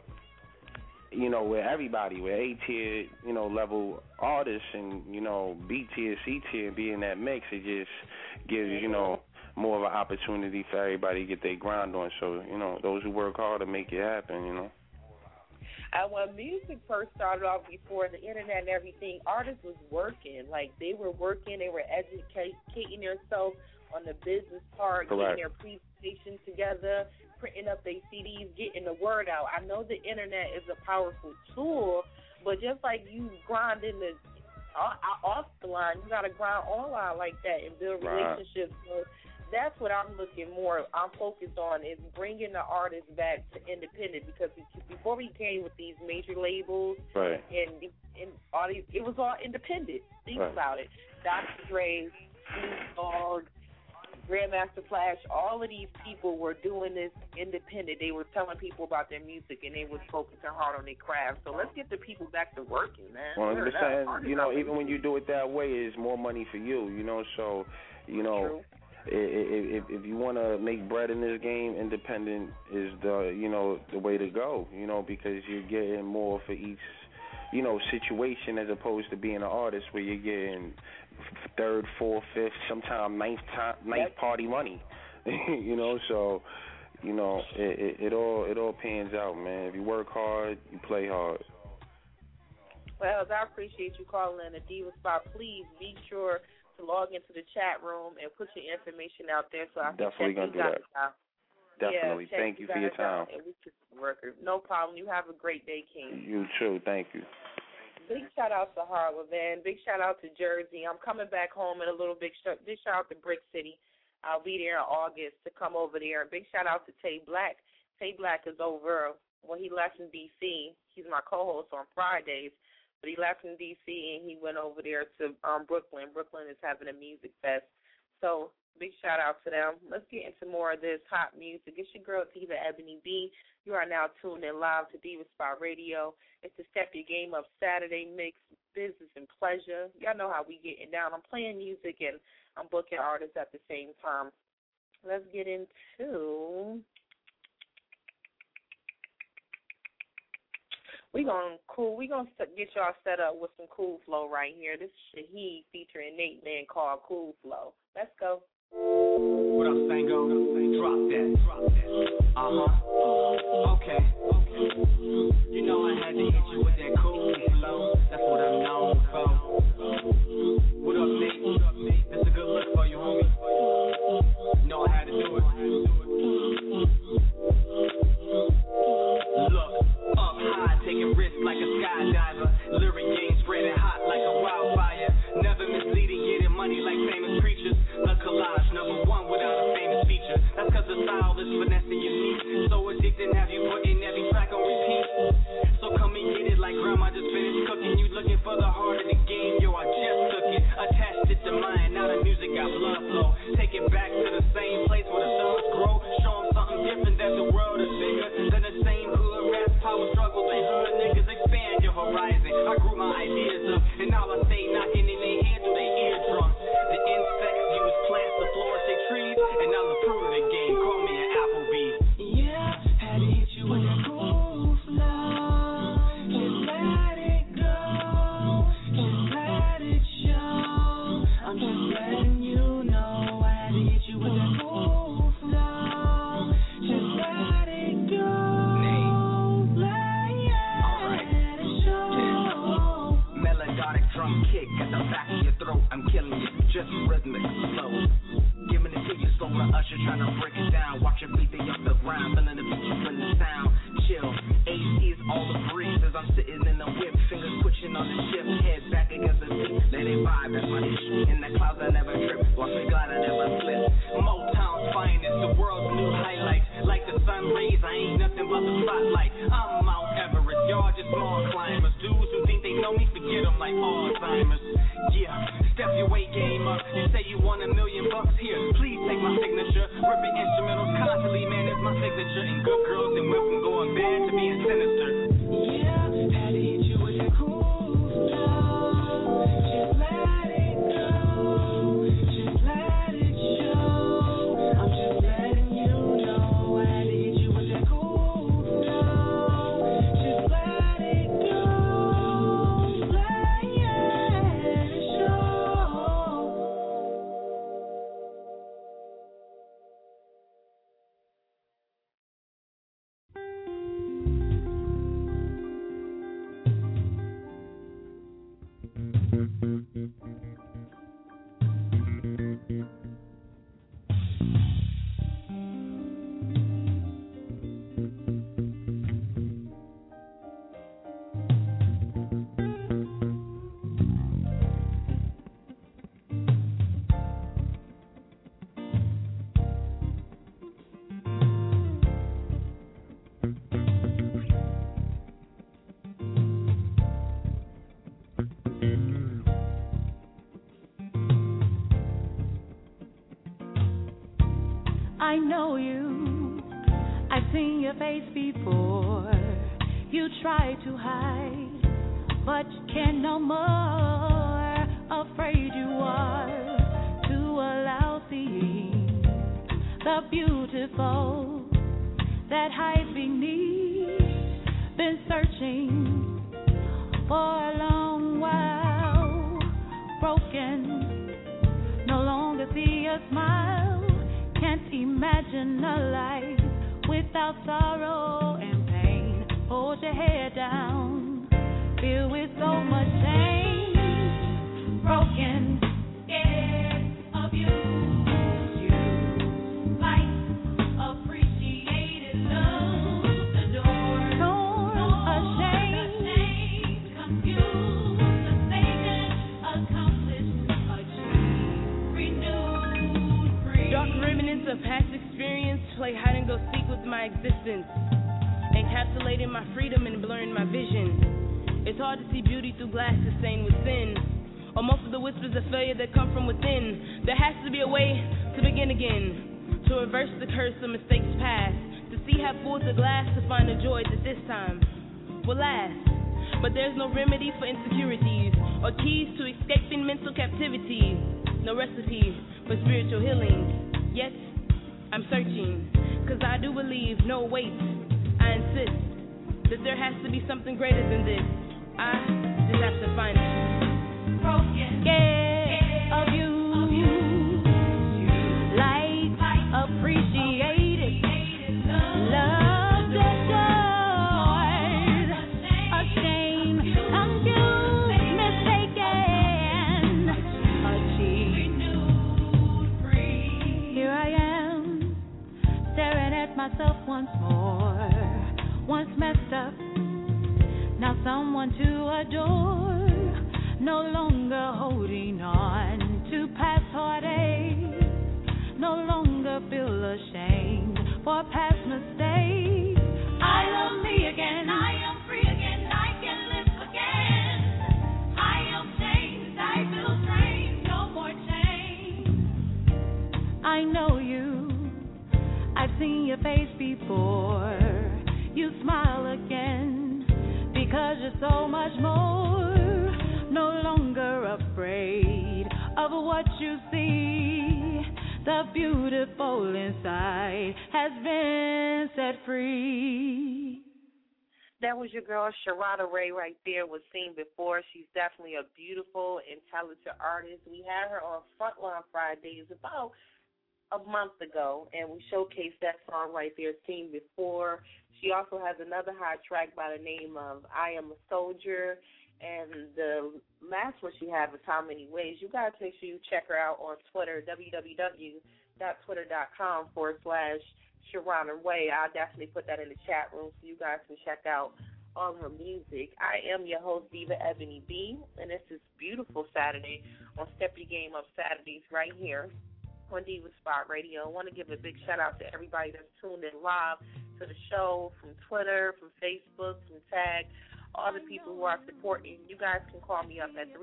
where everybody, where A-tier, you know, level artists and, you know, B-tier, C-tier be in that mix, it just gives, you know, more of an opportunity for everybody to get their grind on. So, you know, those who work hard to make it happen, you know. When music first started off before the internet and everything, artists was working. Like, they were working, they were educating themselves on the business part, getting their presentation together, printing up their CDs, getting the word out. I know the internet is a powerful tool, but just like you grind in the off the line, you got to grind online like that and build relationships. So that's what I'm looking more. I'm focused on is bringing the artists back to independent, because before we came with these major labels and all these, it was all independent. Think about it. Dr. Dre, Snoop Dogg, Grandmaster Flash, all of these people were doing this independent. They were telling people about their music, and they were focusing hard on their craft. So let's get the people back to working, man. 100%. You know, even when you do it that way, it's more money for you, you know. So, you know, if you want to make bread in this game, independent is the, you know, the way to go, you know, because you're getting more for each, you know, situation as opposed to being an artist where you're getting third, fourth, fifth, sometimes ninth party money, you know. So, you know, it all pans out, man. If you work hard, you play hard. Well, I appreciate you calling in the Diva Spot. Please be sure to log into the chat room and put your information out there so I can definitely check gonna do that. Out. Definitely. Thank you for your time. No problem. You have a great day, King. You too. Thank you. Big shout out to Harlem, man. Big shout out to Jersey. I'm coming back home in a little big shout out to Brick City. I'll be there in August to come over there. Big shout out to Tay Black. Tay Black is over. Well, he left in D.C. He's my co-host on Fridays, but he left in D.C. and he went over there to Brooklyn. Brooklyn is having a music fest. So big shout out to them. Let's get into more of this hot music. It's your girl, Diva Ebony B. You are now tuned in live to Diva Spot Radio. It's the Step Your Game Up Saturday mix, business and pleasure. Y'all know how we getting down. I'm playing music and I'm booking artists at the same time. Let's get into... We're gonna get y'all set up with some Cool Flow right here. This is Shaheed featuring Nate Man called Cool Flow. Let's go. What up, Sango? Drop that. Okay. You know I had to hit you with that cool flow. That's what I'm known for. What up, Nate? That's a good look for you, homie. You know I had to do it. Look, up high, taking risks like a skydiver. Lyric game spreading hot like a wildfire. Never misleading, getting money like famous preachers. The collage, number one without a famous feature. That's cause the style is finessing your knee. So addicting, have you putting every track on repeat? So come and get it like grandma just finished cooking. You looking for the heart of the game, yo, I just took it. Attached it to mine, now the music got blood flow. Take it back to the same place where the thugs grow. Show them something different, that the world is bigger than the same hood rap, power struggles, and hood niggas. Expand your horizon. I grew my ideas up, and now I stay knocking in their head through their eardrums. The insects use plants to flourish their trees, and I'm the fruit of the game. Call me an Applebee. Yeah, had to hit you with that cool flow. Just let it go. Just let it show. I'm just letting you know. I had to hit you with that cool flow. Just let it go. Let it show. Melodic drum kick at the back of your throat. I'm killing you, just rhythmic flow. Giving it to you slow, the usher trying to break it down. Watch it beat off the ground, feeling the beat, feeling the sound. Chill, AC's all the breeze as I'm sitting in the whip, fingers twitching on the shift, head back against the beat. Let it vibe, that's my issue. In the clouds I never trip, watch me glide, I never slip. Motown's finest, the world's new highlight. Like the sun rays, I ain't nothing but the spotlight. I'm Mount Everest, y'all just small climbers. Dudes who think they know me, forget them like Alzheimer's. Yeah, step your weight game up. You say you want $1 million here, please take my signature. Ripping instrumentals constantly, man, it's my signature. And good girls and went from going bad to being sinister. Yeah, had to hit you with that cool flow. Just let it go. Just let it show. I'm just letting you know. I had to hit you with that cool flow. Just let it go. Let it show. I know you, I've seen your face before. You try to hide, but you can no more. Afraid you are to allow seeing the beautiful that hides beneath. Been searching for a long while, broken, no longer see a smile. Can't imagine a life without sorrow and pain. Hold your head down, filled with so much shame. Broken, scared of you. Fight, appreciated, lose the door. Torn, ashamed, confused, mistaken, accomplished, achieved, renewed, free. Dark remnants of past experience play hide and go seek with my existence, encapsulating my freedom and blurring my vision. It's hard to see beauty through glasses stained with sin, or most of the whispers of failure that come from within. There has to be a way to begin again, to reverse the curse of mistakes past, to see half full the glass, to find a joy that this time will last. But there's no remedy for insecurities or keys to escaping mental captivity. No recipe for spiritual healing. Yet I'm searching, cause I do believe, no wait, I insist that there has to be something greater than this. I just have to find it. Broken, scared of you. Light, appreciated, love that goes. someone to adore, no longer holding on to past heartaches, no longer feel ashamed for past mistakes. I love me again, I am free again, I can live again. I am changed, I feel strange, no more change. I know you, I've seen your face before. You smile again because you're so much more. No longer afraid of what you see. The beautiful inside has been set free. That was your girl, Sharada Ray, right there, was seen before. She's definitely a beautiful and talented artist. We had her on Frontline Fridays about a month ago, and we showcased that song right there, Seen Before. She also has another hot track by the name of I Am a Soldier, and the last one she had was How Many Ways. You guys make sure you check her out on Twitter, www.twitter.com/Sharada Ray. I'll definitely put that in the chat room so you guys can check out all her music. I am your host, Diva Ebony B, and this is beautiful Saturday on Step Your Game Up Saturdays right here on Diva Spot Radio. I want to give a big shout-out to everybody that's tuned in live to the show from Twitter, from Facebook, from Tag, all the people who are supporting. You guys can call me up at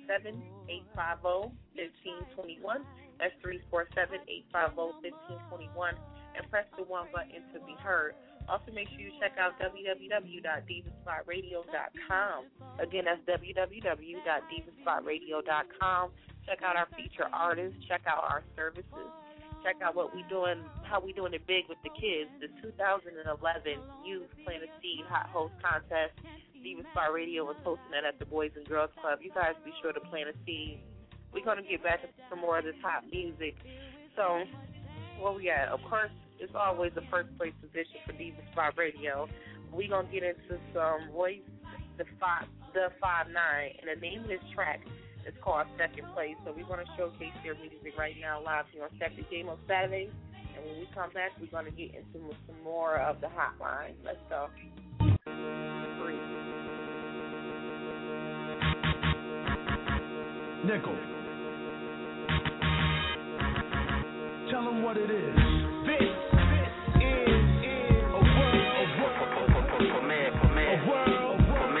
347-850-1521. That's 347-850-1521, and press the 1 button to be heard. Also, make sure you check out www.divaspotradio.com. Again, that's www.divaspotradio.com. Check out our feature artists. Check out our services. Check out what we doing, how we doing it big with the kids. The 2011 Youth Plant a Seed Hot Host Contest. Diva Spot Radio was hosting that at the Boys and Girls Club. You guys be sure to plant a seed. We're going to get back to some more of this hot music. So, where we at? Of course, it's always the first place position for Diva Spot Radio. We're going to get into some Royce the 5'9", and the name of this track is called Second Place. So we're going to showcase their music right now live here on Step Your Game on Saturdays. And when we come back, we're going to get into some more of the hotline. Let's go. Nickel. Tell them what it is. This is a world.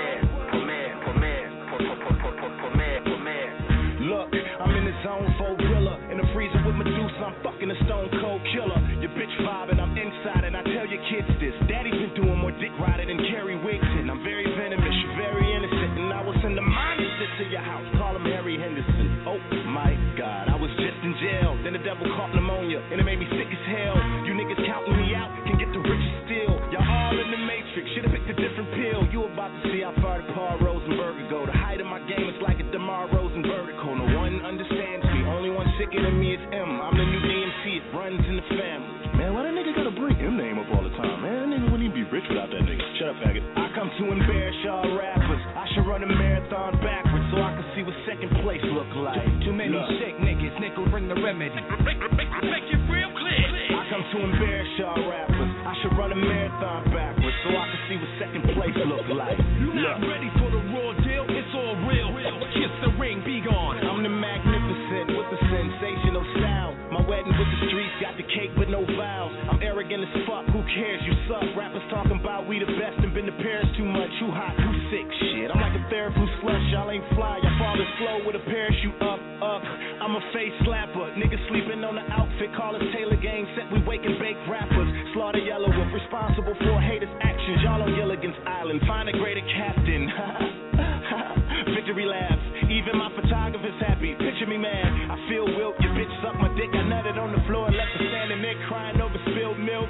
Look, I'm in the zone for Rilla. In the freezer with Medusa, I'm fucking a stone cold killer. Your bitch vibing, I'm inside, and I tell your kids this. Daddy's been doing more dick riding than Kerry Wigton. I'm very venomous, you're very innocent, and I will send a mindset to your house. Call him Harry Henderson. Oh my God, I was just in jail. Then the devil caught pneumonia, and it made me sick as hell. You niggas counting me out, can get the richest still. Y'all all in the matrix, should've picked a different pill. You about to see how far the Paul Rosenberger go. The height of my game is like a DeMar Rosen vertical. No one understands me, only one sicker than me is M. I'm the new DMC, it runs in the family. Man, why that nigga gotta bring M name up all the time? Man, that nigga wouldn't even be rich without that nigga. Shut up, faggot. I come to embarrass y'all rappers. I should run a marathon backwards so I can see what second place look like. Too many shake niggas, nickel bring the remedy. Make it real clear. I come to embarrass y'all rappers. I should run a marathon backwards so I can see what second place look like. You not ready for the raw deal? It's all real. Kiss the ring, be gone. I'm the magnificent with the sensational style. My wedding with the streets got the cake but no vows. I'm arrogant as fuck, who cares? You suck. Rappers talking about we the best and been to Paris too much. Who hot, who sick? Shit, I'm like a therapist slush. Y'all ain't fly, y'all falling slow with a parachute up. I'm a face slapper. Niggas sleeping on the outfit, call us Taylor Gang set. We wake and bake rappers. Slaughter Yellow Wolf, responsible for haters' actions. Y'all on Gilligan's Island, find a greater captain. Victory laughs. Even my photographer's happy. Picture me mad. I feel wilt. Your bitch suck my dick. I nutted on the floor and left her standing there crying over spilled milk.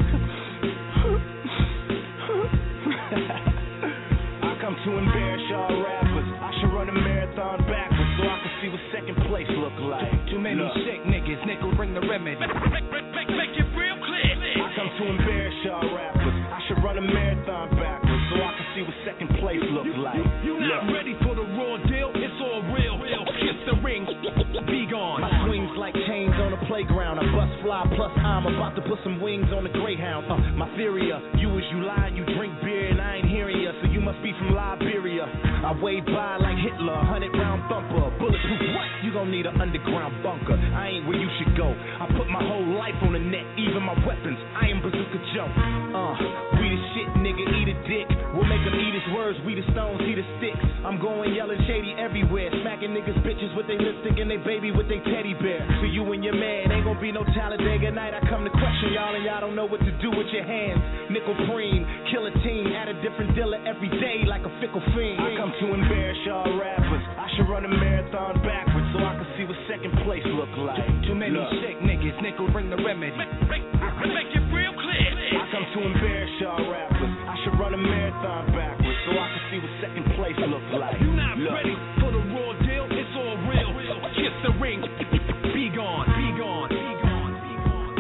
I come to embarrass y'all rappers. I should run a marathon backwards so I can see what second place look like. Too many shake niggas, nickel bring the remedy. Make it real clear. I come to embarrass y'all rappers. I should run a marathon backwards so I can see what second place look like. You not ready for the raw deal? It's all real. Kiss the ring, be gone. My swings like chains on a playground. I bust fly plus I'm about to put some wings on the Greyhound. My theory, you is you lie, you drink beer and I ain't hearing ya, so you must be from Liberia. I wave by like Hitler, 100-round thumper. Bulletproof what? You gon' need an underground bunker. I ain't where you should go. I put my whole life on the net, even my weapons. I am Bazooka Joe. We the shit, nigga, eat a dick. We'll make them eat his words, we the stones, he the sticks. I'm going yelling shady everywhere, smacking niggas bitches with they lipstick and they baby with they teddy bear. So you and your man ain't gonna be no Talladega night. I come to question y'all and y'all don't know what to do with your hands. Nickel preem, kill a team, add a different dealer every day like a fickle fiend. I come to embarrass y'all rappers. I should run a marathon backwards so I can see what second place look like. Too many sick niggas, nickel bring the remedy. Make it real clear. I come to embarrass y'all rappers. I should run a marathon backwards so I can see what second place look like. You not ready for the raw deal? It's all real. Kiss the ring. Be gone. Be gone. Be gone. Be gone.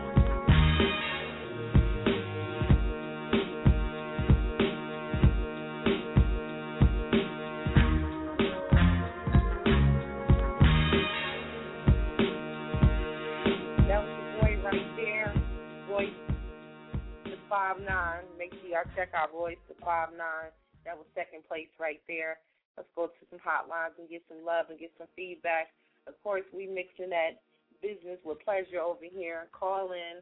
That was the boy right there. Voice to 5'9". Make sure y'all check out Voice to 5'9". That was second place right there. Let's go to some hotlines and get some love and get some feedback. Of course, we mixing that business with pleasure over here. Call in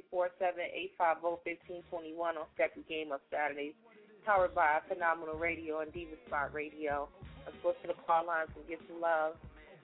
347-850-1521 on Step Your Game Up Saturdays. Powered by Phenomenal Radio and Diva Spot Radio. Let's go to the call lines and get some love.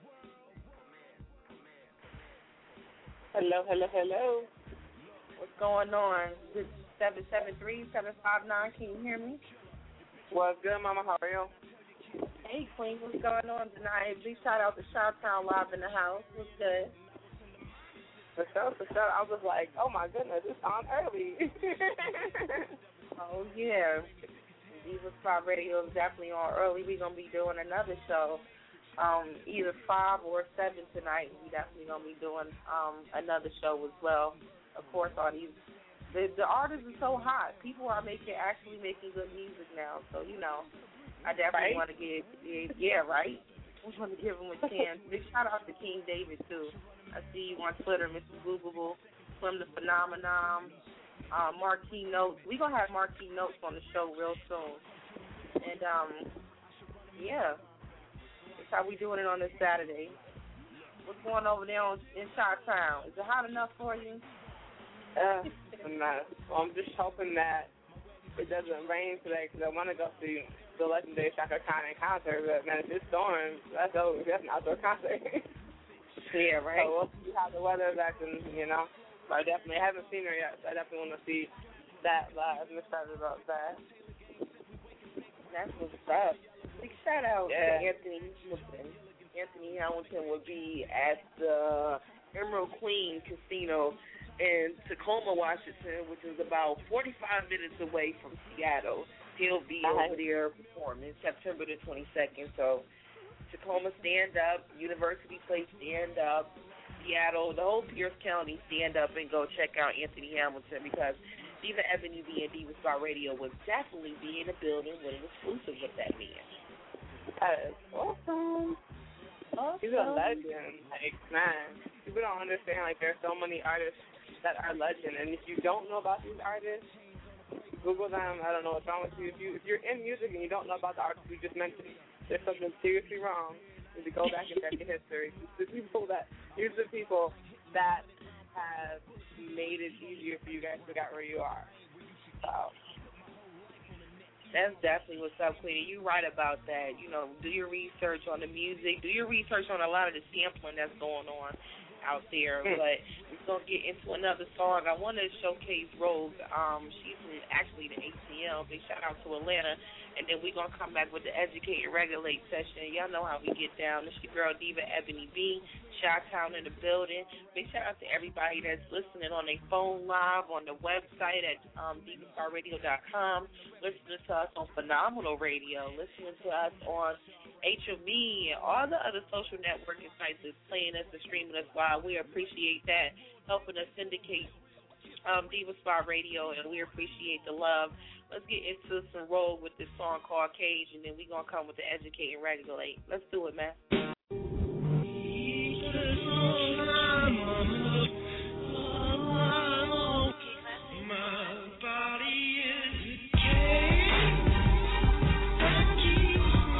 Hello, hello, hello. What's going on? This is 773-759. Can you hear me? What's good, Mama? How are you? Hey, Queen. What's going on tonight? Big shout out to Chi-Town Live in the house. What's good? For sure. I was like, oh, my goodness, it's on early. Oh, yeah. Diva Spot Radio is definitely on early. We're going to be doing another show, either 5 or 7 tonight. We definitely going to be doing another show as well. Of course, all these the artists are so hot. People are actually making good music now. So, you know, I definitely want to give, right? I want to give them a chance. Big shout out to King David, too. I see you on Twitter, Mr. Googleable, Slim the Phenomenon, Marquee Notes. We're going to have Marquee Notes on the show real soon. And, yeah, that's how we doing it on this Saturday. What's going over there in Chi-Town? Is it hot enough for you? Nah. Well, I'm just hoping that it doesn't rain today because I want to go see the legendary Chaka Khan in concert. But, man, if it storms, that's over. That's an outdoor concert. Yeah, right. So we'll see how the weather is acting, you know. But I definitely haven't seen her yet, so I definitely want to see that live. I'm excited about that. That's what's up. Big shout out to Anthony Hamilton. Anthony Hamilton will be at the Emerald Queen Casino in Tacoma, Washington, which is about 45 minutes away from Seattle. He'll be over there performing September the 22nd. So Tacoma, stand up. University Place, stand up. Seattle, the whole Pierce County, stand up and go check out Anthony Hamilton because Diva Ebony B and Diva Spot Radio will definitely be in the building with an exclusive with that man. That is awesome. He's a legend. Like, man, people don't understand, like, there's so many artists that are legend, and if you don't know about these artists, Google them. I don't know what's wrong with you. If you're in music and you don't know about the artists we just mentioned, there's something seriously wrong. You need to go back and check your history. These are the people that have made it easier for you guys to get where you are. So that's definitely what's up, Queenie. You're right about that. You know, do your research on the music. Do your research on a lot of the sampling that's going on out there. But we're going to get into another song. I want to showcase Rose. She's from actually the ATL. Big shout out to Atlanta. And then we're going to come back with the Educate and Regulate session. Y'all know how we get down. It's your girl, Diva Ebony B. Chi-Town in the building. Big shout out to everybody that's listening on their phone live, on the website at divastarradio.com, listening to us on Phenomenal Radio, listening to us on HME, and all the other social networking sites that's playing us and streaming us live. We appreciate that, helping us syndicate Diva Spot Radio, and we appreciate the love. Let's get into some roll with this song called Cage, and then we're going to come with the Educate and Regulate. Let's do it, man. My body is a cage.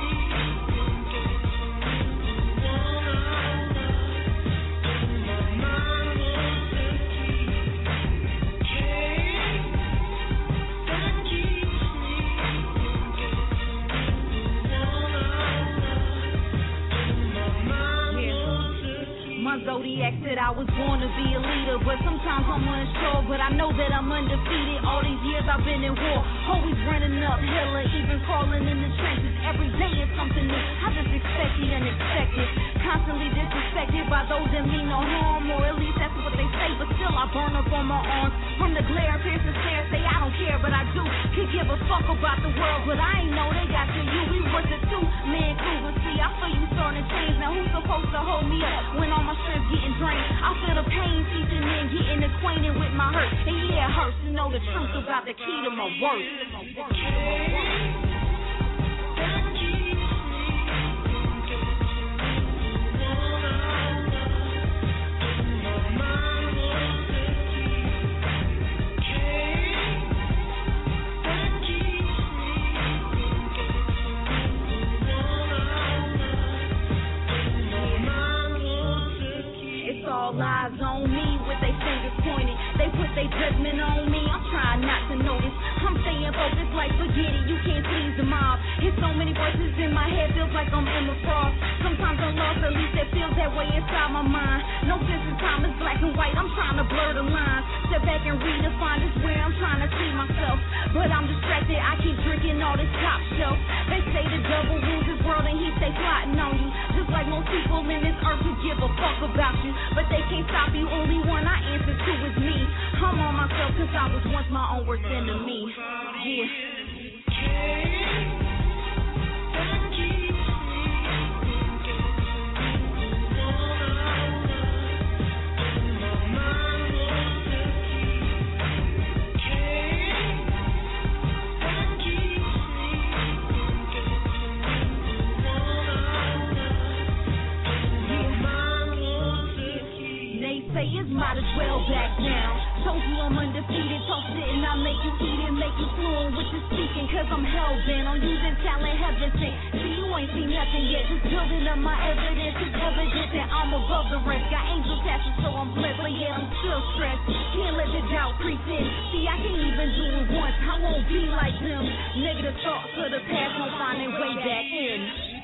asked that I was born to be a leader, but sometimes I'm unsure. But I know that I'm undefeated. All these years I've been in war, always running uphill or even crawling in the trenches. Every day is something new. I just expect the unexpected. Constantly disrespected by those that mean no harm, or at least that's what they say. But still I burn up on my arms from the glare, pierce the stare. Say I don't care, but I do. Could give a fuck about the world, but I ain't know they got to you. We was a two-man crew, but see, I feel you starting to change. Now who's supposed to hold me up when all my strength getting drained? I feel the pain seeping in, getting acquainted with my hurt. And yeah, it hurts to know the truth about the key to my worth. All eyes on me with their fingers pointed. They put their judgment on me. I'm trying not to notice. I'm staying focused like forget it. You can't please the mob. There's so many voices in my head. Feels like I'm Emma Frost. Sometimes I'm lost. At least it feels that way inside my mind. No sense in time is black and white. I'm trying to blur the lines. Step back and redefine this where I'm trying to see myself. But I'm distracted. I keep drinking all this top shelf. They say the devil rules this world and he stay plotting on you. Just like most people in this earth who give a fuck about you. But they can't stop you, only one I answer to is me. I'm on myself cause I was once my own worst enemy. Yeah. Naysayers might as well back down. Told you I'm undefeated. Toss it and I make you eat it. Make you fluent with the speaking. Cause I'm hell-bent on using talent heaven sent. See, you ain't seen nothing yet. Just building up my evidence. It's evident that I'm above the rest. Got angels attached, so I'm blessed. But yeah, I'm still stressed. Can't let the doubt creep in. See, I can't even do it once. I won't be like them. Negative thoughts of the past won't find their way back in.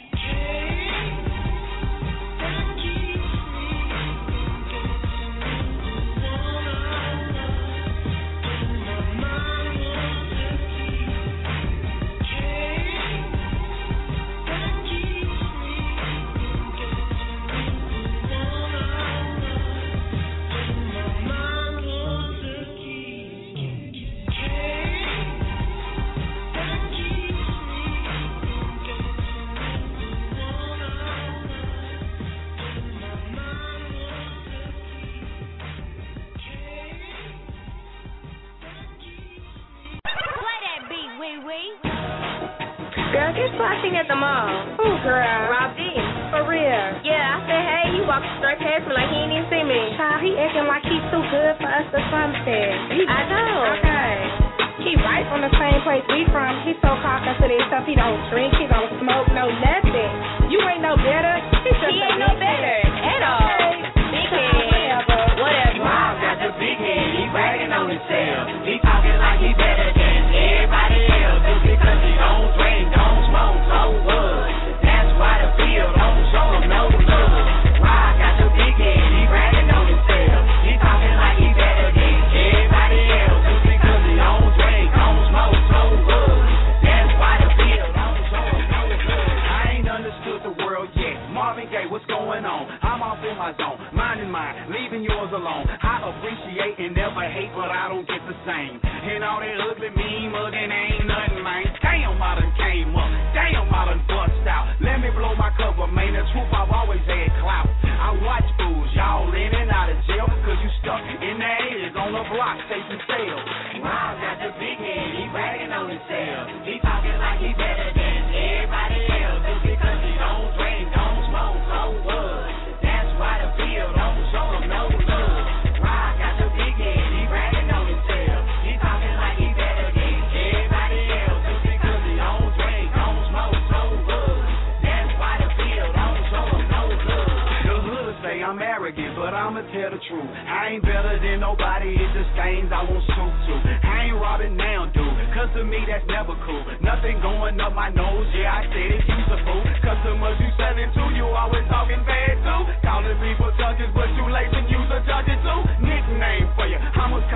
Girl, get flashing at the mall. Ooh, girl. Rob D. For real. Yeah, I said, hey, he walked straight past me like he didn't even see me. Child, he acting like he's too good for us to something. I know. Okay. He right from the same place we from. He's so confident to himself. He don't drink, he don't smoke, no nothing. You ain't no better. He ain't no better at all. Okay. Big head. Whatever. Rob got the big head. He bragging on himself. He talking like he better than everybody else. Just because he don't drink, don't smoke, no wood. That's why the field don't show him no love. Rob got the big head. He bragging on himself. He talking like he better than everybody else. Just because he don't drink, don't smoke, no wood. That's why the field don't show him no love. I ain't understood the world yet. Marvin Gaye, what's going on? I'm off in my zone, minding mine, leaving yours alone. I appreciate and never hate, but I don't get the same. And all that ugly, mean mugging ain't nothing, man. Damn, I done came up. Damn, I done bust out. Let me blow my cover, man. The truth, I've always had clout. I watch fools, y'all in and out of jail, cause you stuck in the 80s on the block chasing sales. Rob got the big head, he bragging on himself. He talking like he better than everybody else. Just because he don't drink, don't smoke, no wood. That's why the field don't show him no love. Rob got the big head, he bragging on himself. He talking like he better than everybody else. Just because he don't drink, don't smoke, no wood. That's why the field don't show him no love. The hood say I'm arrogant, but I'ma tell the truth. I ain't better than nobody, it's just things I won't stoop to. I ain't robbing now, dude, cause to me that's never cool. Nothing going up my nose, yeah, I said it, you's a fool. Customers you selling to, you always talking bad too. Calling people junkies, but you late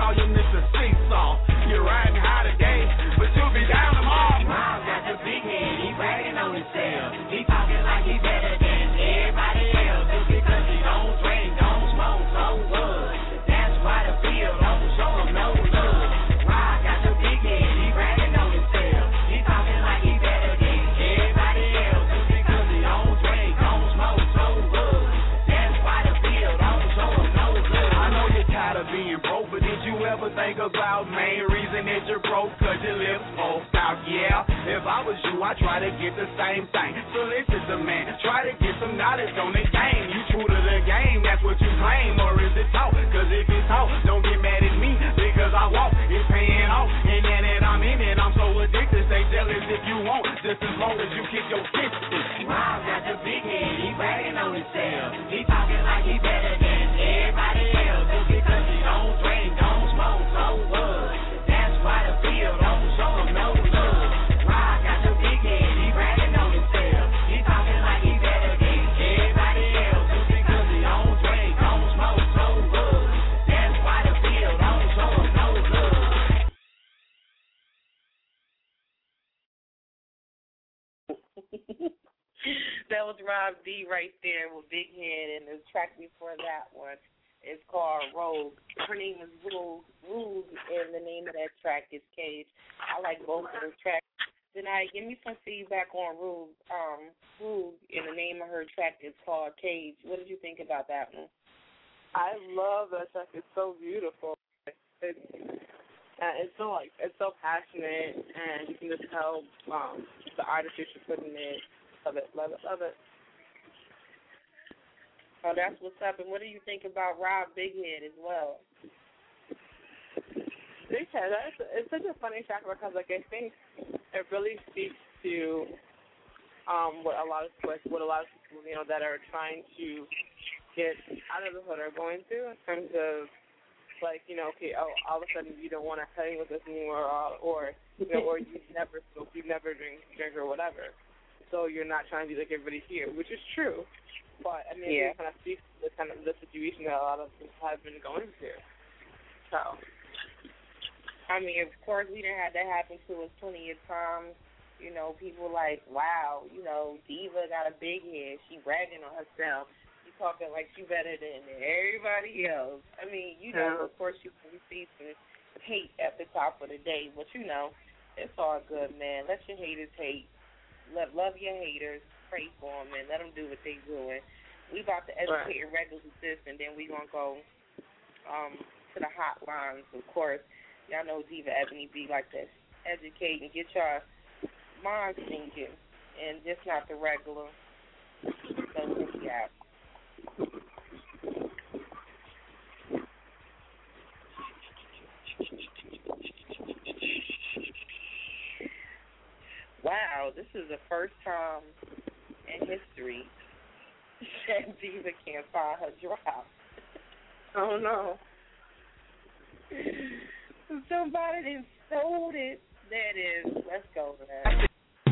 call you Mr. Seesaw. You're riding high today, but you'll be down tomorrow. Miles got the big head, he bragging on himself. He talking like he better than everybody else. Just because he don't drink, don't smoke, no wood. That's why the field don't show him no love. Miles got the big head, he bragging on himself. He talking like he better than everybody else. Just because he don't drink, don't smoke, no wood. That's why the field don't show him no love. I know you're tired of being broke, but did you ever think about main reason that you're broke? Cause your lips smoked out, yeah. If I was you, I'd try to get the same thing. So listen to man, try to get some knowledge on the game. You true to the game, that's what you claim. Or is it talk? Cause if it's talk, don't get mad at me. Because I walk, it's paying off. And then that I'm in it, I'm so addicted. Stay jealous if you want, just as long as you kick your fist. Miles got the big head, he bragging on himself. He talking like he better than everybody else. Just because he don't drink, don't smoke, no wood. That's why the field don't show him no love. Miles got the big head, he bragging on himself. He talking like he better than everybody else. Just because he don't drink, don't smoke, no wood. That's why the field don't show him no love. That was Rob D right there with Big Head, and the track before that one is called Rogue. Her name is Rogue, and the name of that track is Cage. I like both of those tracks. Tonight, give me some feedback on Rogue. Rogue, and the name of her track is called Cage. What did you think about that one? I love that track. It's so beautiful. It's so passionate, and you can just tell the artist who should put in it. Love it, love it, love it. Oh, that's what's up. And what do you think about Rob Big Head as well? Big Head, it's such a funny track because I think it really speaks to what a lot of people that are trying to get out of the hood are going through in terms of all of a sudden you don't want to hang with us anymore, or you never smoke, you never drink or whatever. So you're not trying to be like everybody here, which is true. But I mean, it kind of speaks to the situation that a lot of people have been going through. So, I mean, of course, we done had that happen to us plenty of times. You know, people like, wow, Diva got a big head. She bragging on herself. She talking like she better than everybody else. I mean, of course, you can receive some hate at the top of the day, but it's all good, man. Let your haters hate. Love your haters, pray for them, and let them do what they doing. We about to educate and regulate this, and then we gonna go to the hotlines. Of course, y'all know Diva Ebony B like to educate and get your mind thinking, and just not the regular. So yeah. Wow, this is the first time in history that Diva can't find her drop. Oh, no. Somebody done sold it. There it is. Let's go, man.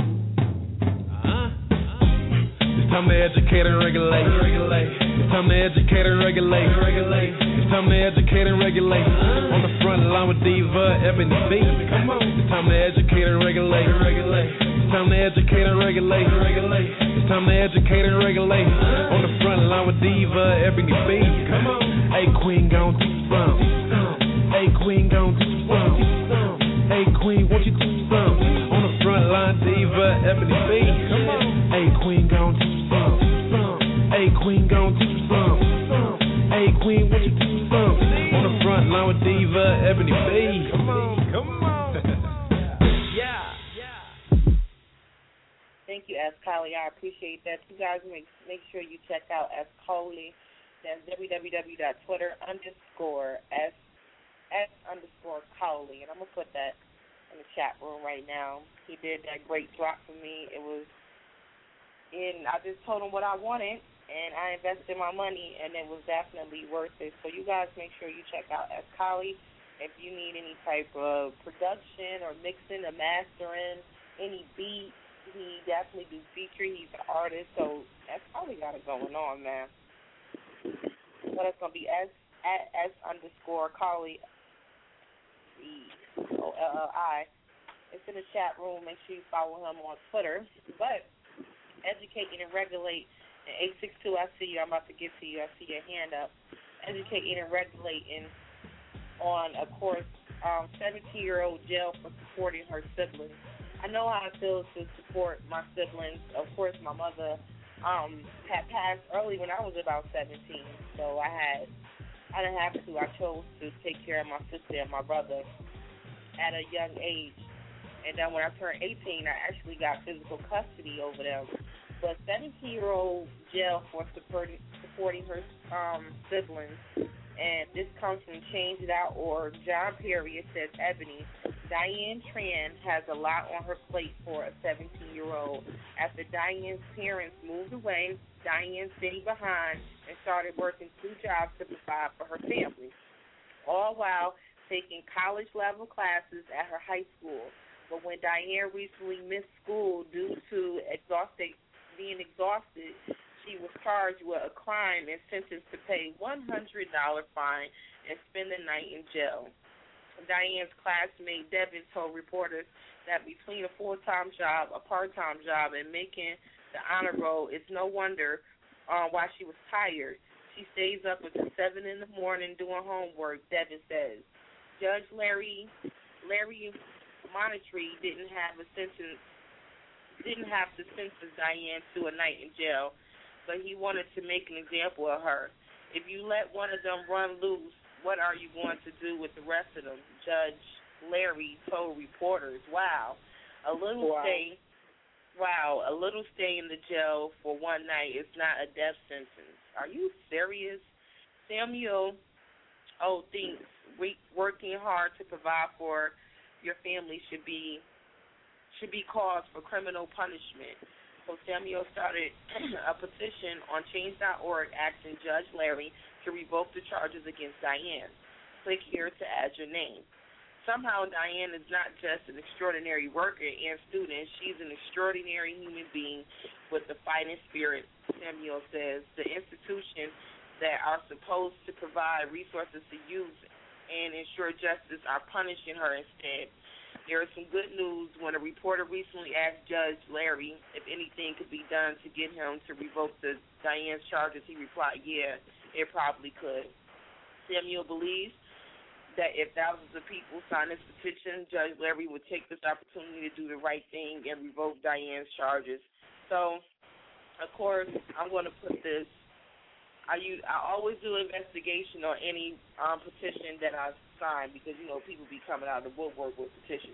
It's time to educate and regulate. It's time to educate and regulate. It's time to educate and regulate. On the front line with Diva Ebony B. Come on. It's time to educate and regulate. It's time to educate and regulate. It's time to educate and regulate. On the front line with Diva Ebony B. Come on. Hey Queen, gon' do something. Hey Queen, gon' do something. Hey Queen, won't you do something? On the front line, Diva Ebony B. Come on. Hey Queen, gon' do something. Hey Queen, gon' do something. Hey Queen, won't you do something? On the front line with Diva Ebony B. Come on, come on. Yeah. Thank you, S. Coley. I appreciate that. You guys make sure you check out S. Coley. That's www.twitter_S_Coley. And I'm going to put that in the chat room right now. He did that great drop for me. I just told him what I wanted, and I invested my money, and it was definitely worth it. So you guys make sure you check out S. Coley. If you need any type of production or mixing or mastering, any beat, he definitely do featuring. He's an artist, so that's probably got it going on, man. So that's going to be S_Coley OLLI. It's in the chat room. Make sure you follow him on Twitter. But educating and regulate. And 862, I see you. I'm about to get to you. I see your hand up. Educating and regulating on, of course, 17-year-old jail for supporting her siblings. I know how it feels to support my siblings. Of course, my mother had passed early when I was about 17, so I didn't have to. I chose to take care of my sister and my brother at a young age. And then when I turned 18, I actually got physical custody over them. But 17-year-old jail for supporting her siblings. And this comes from Change.org. John Perry, it says, Ebony, Diane Tran has a lot on her plate for a 17-year-old. After Diane's parents moved away, Diane stayed behind and started working 2 jobs to provide for her family, all while taking college-level classes at her high school. But when Diane recently missed school due to being exhausted, she was charged with a crime and sentenced to pay $100 fine and spend the night in jail. Diane's classmate Devin told reporters that between a full-time job, a part-time job, and making the honor roll, it's no wonder why she was tired. She stays up until 7 in the morning doing homework, Devin says. Judge Larry Monetry didn't have to sentence Diane to a night in jail, but he wanted to make an example of her. If you let one of them run loose, what are you going to do with the rest of them? Judge Larry told reporters, a little stay in the jail for one night is not a death sentence. Are you serious? Samuel thinks working hard to provide for your family should be cause for criminal punishment. So Samuel started a petition on Change.org asking Judge Larry to revoke the charges against Diane. Click here to add your name. Somehow Diane is not just an extraordinary worker and student. She's an extraordinary human being with a fighting spirit, Samuel says. The institutions that are supposed to provide resources to youth and ensure justice are punishing her instead. There is some good news. When a reporter recently asked Judge Larry if anything could be done to get him to revoke Diane's charges, he replied, yeah, it probably could. Samuel believes that if thousands of people sign this petition, Judge Larry would take this opportunity to do the right thing and revoke Diane's charges. So, of course, I'm going to put this. I always do an investigation on any petition that I sign because, people be coming out of the woodwork with petitions.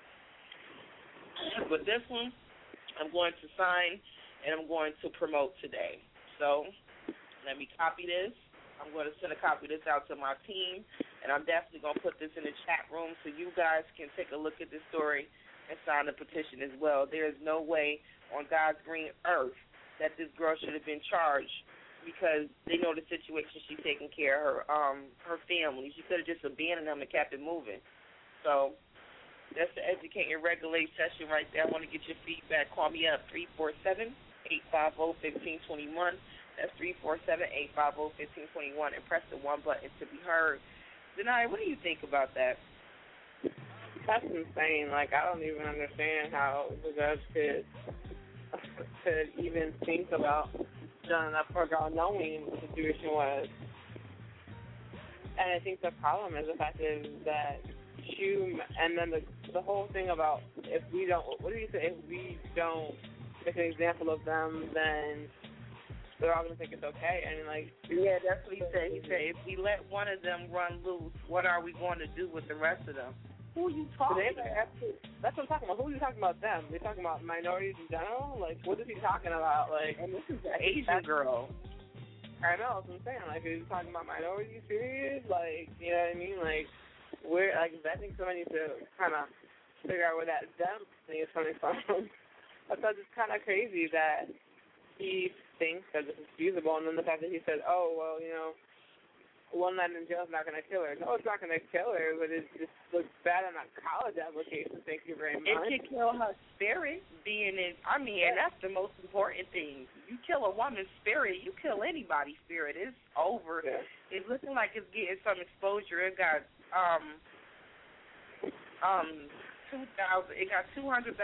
But this one, I'm going to sign and I'm going to promote today. So let me copy this. I'm going to send a copy of this out to my team, and I'm definitely going to put this in the chat room so you guys can take a look at this story and sign the petition as well. There is no way on God's green earth that this girl should have been charged because they know the situation she's taking care of her family. She could have just abandoned them and kept it moving. So that's the Educate and Regulate session right there. I want to get your feedback. Call me up, 347-850-1521. That's 347-850-1521, and press the 1 button to be heard. Denai, what do you think about that? That's insane. I don't even understand how the judge could even think about done enough for God knowing what the situation was. And I think the problem is the fact is that and then the whole thing about if we don't make an example of them, then they're all going to think it's okay. Yeah, that's what he said. He said, if we let one of them run loose, what are we going to do with the rest of them? Who are you talking about? That's what I'm talking about. Who are you talking about them? They're talking about minorities in general? What is he talking about? And this is an Asian girl. I know, that's what I'm saying. Is he talking about minorities, period? You know what I mean? I think somebody needs to kind of figure out where that them thing is coming from. I thought it's kind of crazy that he thinks that this is feasible, and then the fact that he said, one night in jail is not going to kill her. No, it's not going to kill her, but it just looks bad on a college application. Thank you very much. It could kill her spirit and that's the most important thing. You kill a woman's spirit, you kill anybody's spirit. It's over. Yeah. It's looking like it's getting some exposure. It got It got 277,000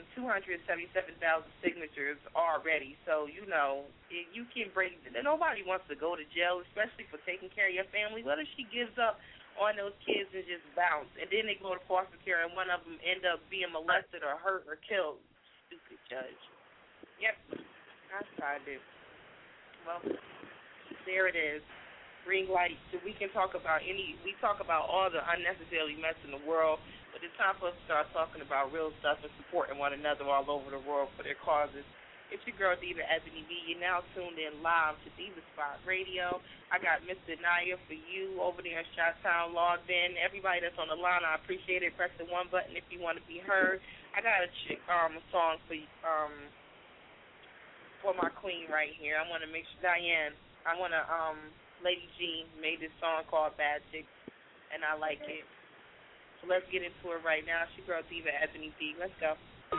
signatures already. So you can bring. Nobody wants to go to jail, especially for taking care of your family. What if she gives up on those kids and just bounce, and then they go to foster care, and one of them end up being molested or hurt or killed? Stupid judge. Yep, I tried it. Well, there it is. Green light. So we can talk about we talk about all the unnecessary mess in the world, but it's time for us to start talking about real stuff and supporting one another all over the world for their causes. It's your girl, Diva Ebony B. You're now tuned in live to Diva Spot Radio. I got Mr. Naya for you over there in Chi-Town logged in. Everybody that's on the line, I appreciate it. Press the one button if you want to be heard. I got a song for my queen right here. I want to make sure, Diane, Lady G made this song called Bad Chicks, and I like it. So let's get into it right now. It's your girl, Diva Ebony B. Let's go.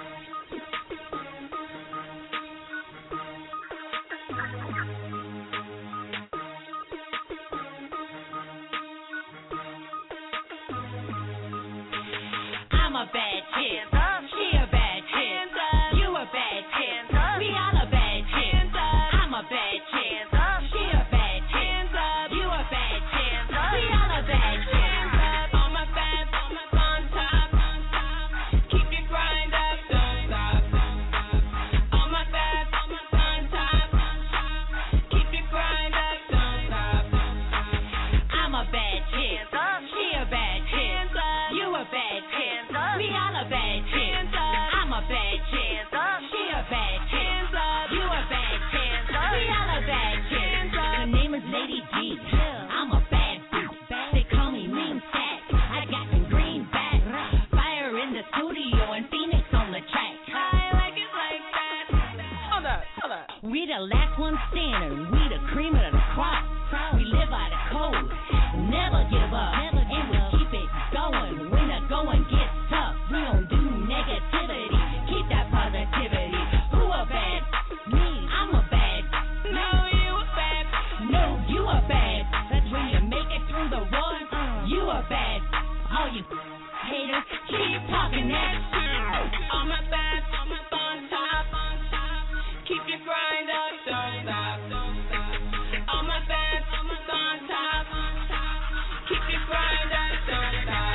I'm a bad chick. She a bad chick. You a bad chick. We all a bad chick. I'm a bad chick. She a bad chick. You a bad chick. We all a bad chick. On my fat, on top. Keep your grind up, don't stop. On my fat, on top. Keep your grind up, don't stop. I'm a bad chick. She a bad chick. You a bad chick. We all a bad chick. I'm a bad chick. She a bad chick. You a bad chick. We all a bad chick. Her name is Lady G. I'm a bad bitch. They call me Mean Sack. I got some green back. Fire in the studio and Phoenix on the track. I like it like that. Hold up. We the last one standing. We the cream of the crop. We live by the code. Never give up. And we keep it going. When the going gets tough, we don't do negativity. Keep that positivity. Who a bad? Me. I'm a bad. No, you a bad. No, you a bad. That's when you make it through the war. You a bad. All you haters keep talking that shit. On my bad, on top. Keep your grind up, don't stop. On my bad, on top. Keep your grind up, don't stop.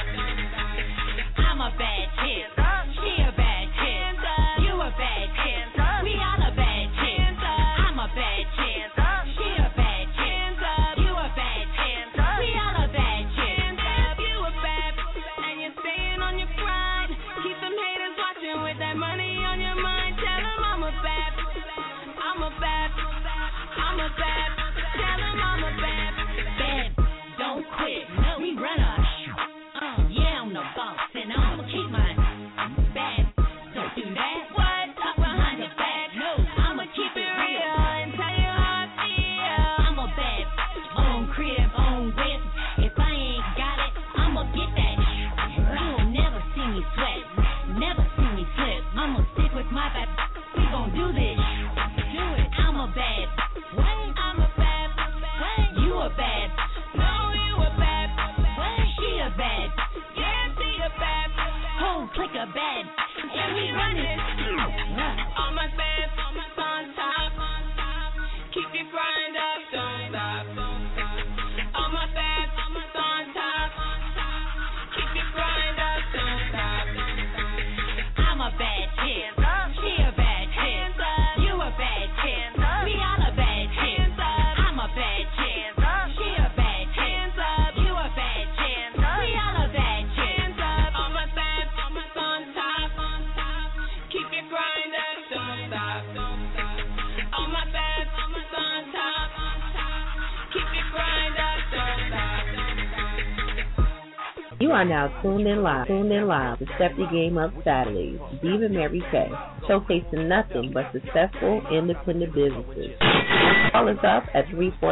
I'm a bad chick. She a bad chick. You a bad chick. We all a bad chick. I'm a bad chick. She a bad chick. You a bad chick. We all a bad chick. You a bad, and you're staying on your grind. Keep them haters watching with that money on your mind. Tell them I'm a bad. I'm a bad. I'm a bad. Tell them I'm a bad. Bad. Don't quit. We run a yeah, I'm the boss, and I'ma keep my bad. Don't do that. What? Talk behind your back. No, I'ma keep it real and tell you how I feel. I'm a bad. Own crib, own whip. If I ain't got it, I'ma get that. You'll never see me sweat. Never see me slip. I'ma stick with my bad. We gon' do this. Do it. I'm a bad. What? I'm a bad. What? You a bad. No, you a bad. What? She a bad. Whole click a bed, and we run it. On my bed, on top. Keep your grind up, don't stop. On my bed, on top. Keep your grind up, don't stop. I'm a bad chick. She a bad chick. You a bad chick. We all a bad chick. I'm a bad chick. She a bad chick. You a bad chick. We all a bad chick. Keep your grind up, don't stop. On my bed, on top. Keep your grind up, don't stop. You are now tuned in live to Step Your Game Up Saturdays. Diva Mary K, showcasing nothing but successful independent businesses. Call us up at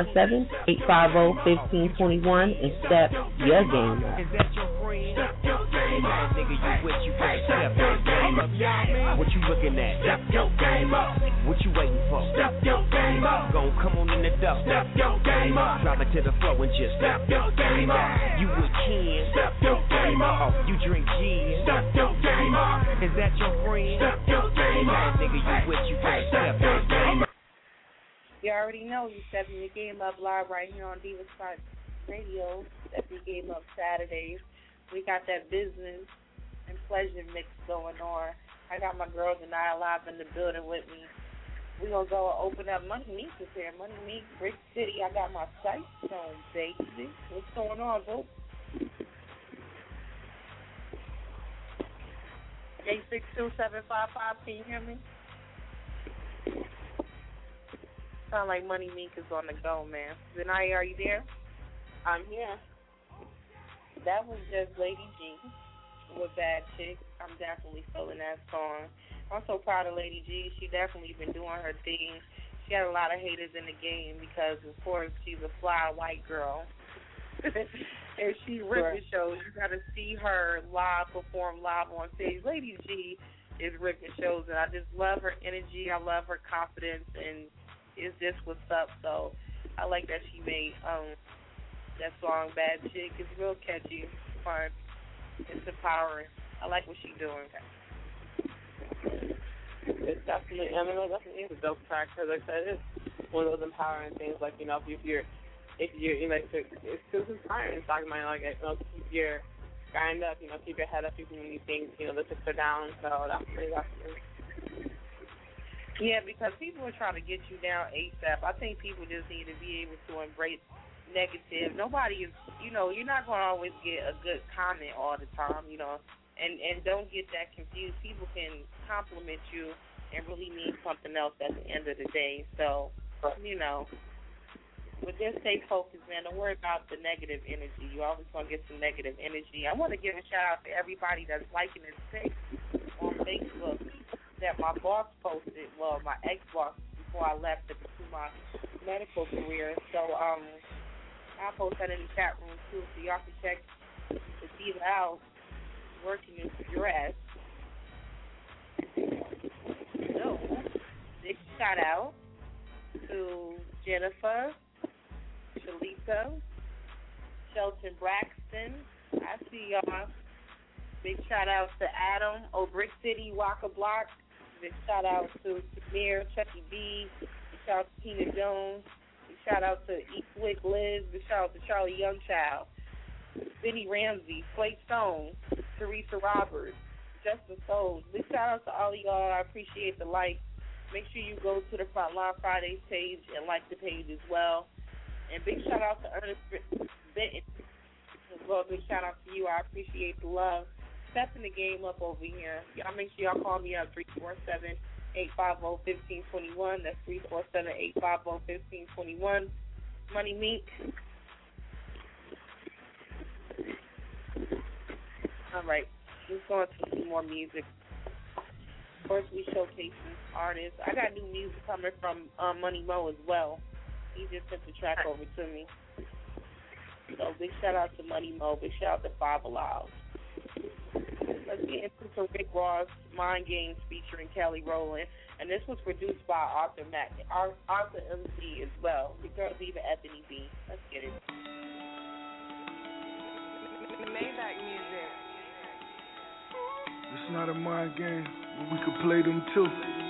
347-850-1521 and step your game up. Nigga, you what you first step your game up. What you looking at? Step your game up. What you waiting for? Step your game up. Gon' come on in the duck. Step your game game up. Drop it to the floor and just step your game up. You a kid, step your game up. Oh, you drink gin, step your game up. Is that your friend? Step your game up. Nigga, you with you can't step your game up. You already know you stepping your game up live right here on Diva Spot Radio. Step your game up Saturdays. We got that business and pleasure mix going on. I got my girl Denia live in the building with me. We gonna go open up Money Meek is here. Money Meek, Brick City. I got my sights on, baby. What's going on, bro? 862-755. Can you hear me? Sound like Money Meek is on the go, man. Denia, are you there? I'm here. That was just Lady G with Bad Chick. I'm definitely feeling that song. I'm so proud of Lady G. She definitely been doing her thing. She had a lot of haters in the game because, of course, she's a fly white girl. And she ripping shows. You got to see her live, perform live on stage. Lady G is ripping shows, and I just love her energy. I love her confidence, and it's just what's up. So I like that she made that song, Bad Chick. It's real catchy. It's fun. It's empowering. I like what she's doing. It's definitely, I mean, it definitely is a dope track because, like I said, it's one of those empowering things. Like, you know, if you're like, it's inspiring. It's talking about, like, you know, keep your grind up, you know, keep your head up, even when you think, you know, the chips are down. So definitely. Yeah, because people are trying to get you down ASAP. I think people just need to be able to embrace negative. Nobody is, you know, you're not going to always get a good comment all the time, you know. And don't get that confused. People can compliment you and really mean something else at the end of the day. So, you know, but just stay focused, man. Don't worry about the negative energy. You always going to get some negative energy. I want to give a shout-out to everybody that's liking this pic on Facebook that my boss posted, well, my ex-boss, before I left to pursue my medical career. So I'll post that in the chat room, too, so y'all can check to see it out. Working in dress. So, big shout out to Jennifer, Shalika, Shelton Braxton. I see y'all. Big shout out to Adam, Brick City, Waka Block. Big shout out to Samir, Chucky B. Big shout out to Tina Jones. Big shout out to Eastwick Liz. Big shout out to Charlie Youngchild. Benny Ramsey, Slate Stone, Teresa Roberts, Justin Souls. Big shout out to all of y'all. I appreciate the like. Make sure you go to the Frontline Fridays page and like the page as well. And big shout out to Ernest Benton as well. Big shout out to you. I appreciate the love. Stepping the game up over here. Y'all make sure y'all call me up 347-850-1521. That's 347-850-1521. Money Meek. All right, let's go into some more music. First, we showcase some artists. I got new music coming from Money Mo as well. He just sent the track over to me. So big shout out to Money Mo. Big shout out to Five Alive. Let's get into some Rick Ross, Mind Games featuring Kelly Rowland. And this was produced by Arthur MC as well. The girl Diva Ebony B. Let's get it. Maybach music. It's not a mind game, but we could play them too.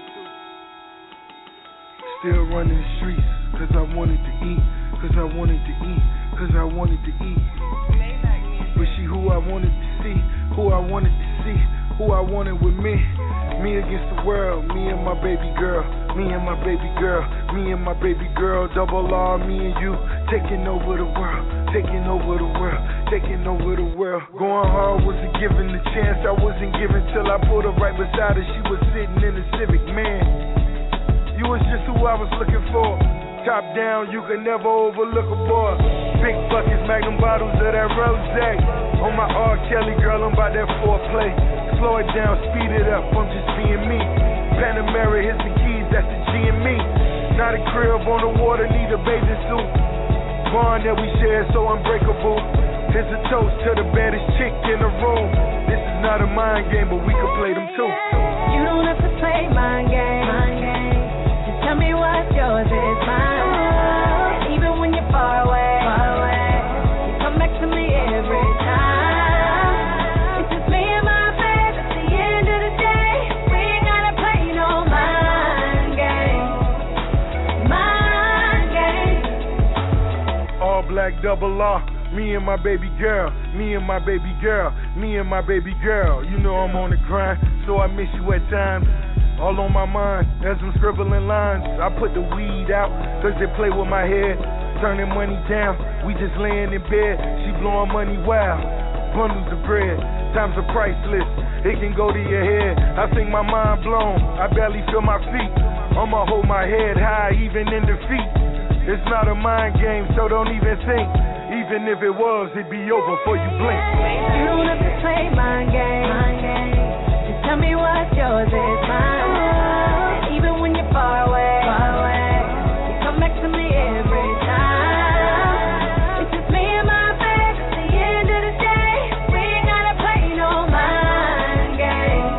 Still running the streets, cause I wanted to eat, cause I wanted to eat, cause I wanted to eat. But she who I wanted to see, who I wanted to see, who I wanted with me. Me against the world, me and my baby girl, me and my baby girl, me and my baby girl, double R, me and you, taking over the world, taking over the world, taking over the world. Going hard wasn't given the chance, I wasn't given till I pulled her right beside her, she was sitting in the Civic, man. You was just who I was looking for. Top down, you could never overlook a boy. Big buckets, magnum bottles of that rosé. On my R. Kelly, girl, I'm about that foreplay. Slow it down, speed it up, I'm just being me. Panamera, here's the keys, that's the G and me. Not a crib on the water, need a bathing suit. Bond that we share so unbreakable. Here's a toast to the baddest chick in the room. This is not a mind game, but we can play them too. You don't have to play mind games. Just tell me what's yours is mine. And even when you fall Maybach double R. Me and my baby girl, me and my baby girl, me and my baby girl. You know I'm on the grind, so I miss you at times. All on my mind, as I'm scribbling lines. I put the weed out, cause they play with my head. Turning money down, we just laying in bed. She blowing money wild, bundles of bread. Times are priceless, it can go to your head. I think my mind blown, I barely feel my feet. I'ma hold my head high even in defeat. It's not a mind game, so don't even think. Even if it was, it'd be over before you blink. You don't have to play mind games. Just tell me what's yours is mine. And even when you're far away, you come back to me every time. It's just me and my baby. At the end of the day, we ain't gotta play no mind games.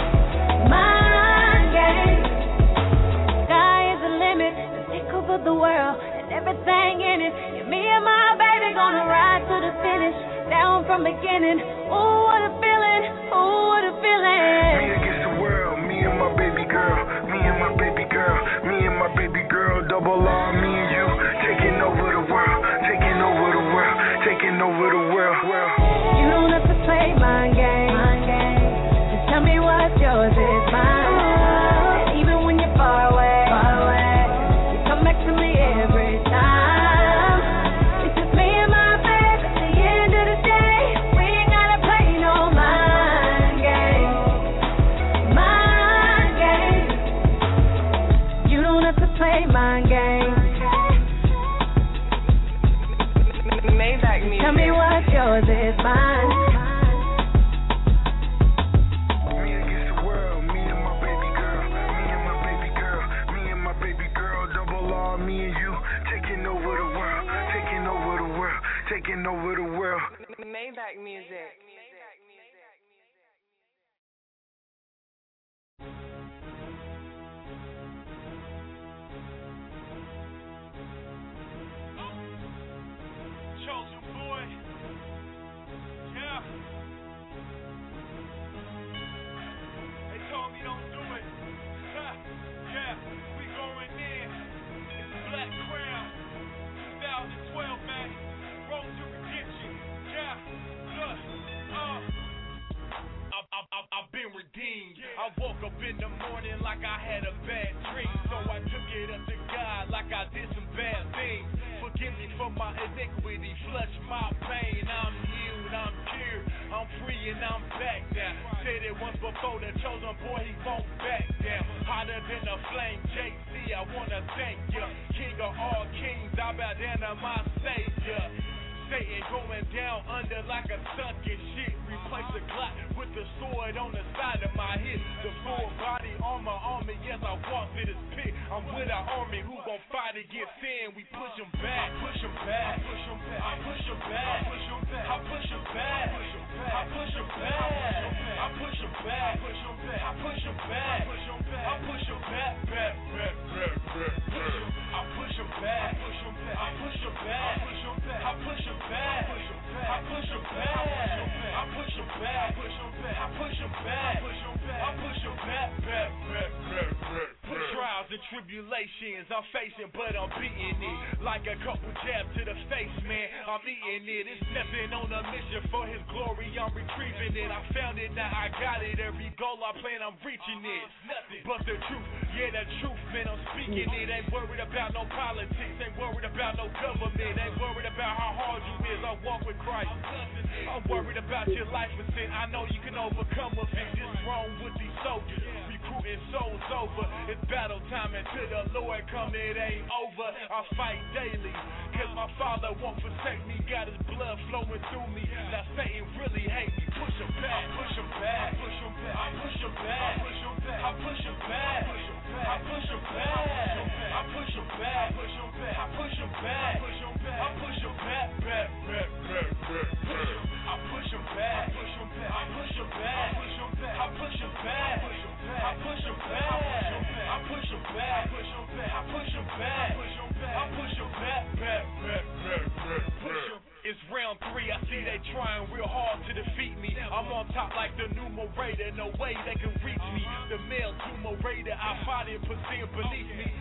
Mind games. Sky is the limit. Let's take over the world and everything in it. Yeah, me and my baby gonna ride to the finish. Down from beginning. Ooh, what a feeling. Ooh, what a feeling. Me against the world, me and my baby girl, me and my baby girl, me and my baby girl, double R, me and you, taking over the world, taking over the world, taking over the world. You don't have to play mind games. Just tell me what's yours is mine. And even when you're far away, you come back to me every time. It's just me and my baby. At the end of the day, we ain't gotta play no mind games. Mind games. You don't have to play mind games. Maybach music. Tell me what's yours is mine. Me against the world, me and my baby girl, me and my baby girl, me and my baby girl, double R, me and you, taking over the world, taking over the world, taking over the world. Maybach music. Chosen boy. Yeah. They told me don't do it. Yeah, we going in. It's Black Crown. 2012, man. Road to redemption. Yeah. Look. I've been redeemed. I woke up in the morning like I had a bad dream. So I took it up to God like I did some bad things. Forgive me for my iniquity, flush my pain. I'm healed, I'm cured, I'm free and I'm back now. Said it once before, the chosen boy, he won't back down. Hotter than a flame, JC, I wanna thank you. King of all kings, I bow down to my Savior. Satan going down under like a sunken shit. Replace the Glock with the sword on the side of my hip. The full body armor on me, yes, I walk to this pit. I'm with our army who gon' fight against sin. We push them back, push them back, push them back, I push them back, push them back, I push them back, I push them back, I push them back, push them back, I push them back, push them back, I push them back, back, back, back, back, back. I push them back, push them back, I push them back, push them back, I push them back, I push them back, I push them back, push them back, I push them back, I push them back, back, back, back, back. Trials and tribulations I'm facing, but I'm beating it. Like a couple jabs to the face, man, I'm eating it. It's nothing on a mission for his glory, I'm retrieving it. I found it, now I got it. Every goal I plan, I'm reaching it. But the truth, yeah, the truth, man, I'm speaking it. Ain't worried about no politics, ain't worried about no government, ain't worried about how hard you is. I walk with Christ. I'm worried about your life and sin. I know you can overcome with it. Just wrong with these soldiers. Recruiting souls over. It's battle time until the Lord come, it ain't over. I fight daily, cause my Father won't forsake me. Got his blood flowing through me. Now Satan really hate me. Push him back, push him back, push him back, I push him back, push him back, I push him back, I push him back, I push him back, push him back, I push him back, push him back, I push him back, back, back, back, back, back. I push him back, push him back, I push him back, push him back, I push him back, I push him back, I push him back, push him back, I push him back, I push him back, back, back, back, back, back. It's round 3, I see they trying real hard to defeat me. I'm on top like the numerator, no way they can reach me. The male tumor raider, I fight it, perceive beneath me. Hit him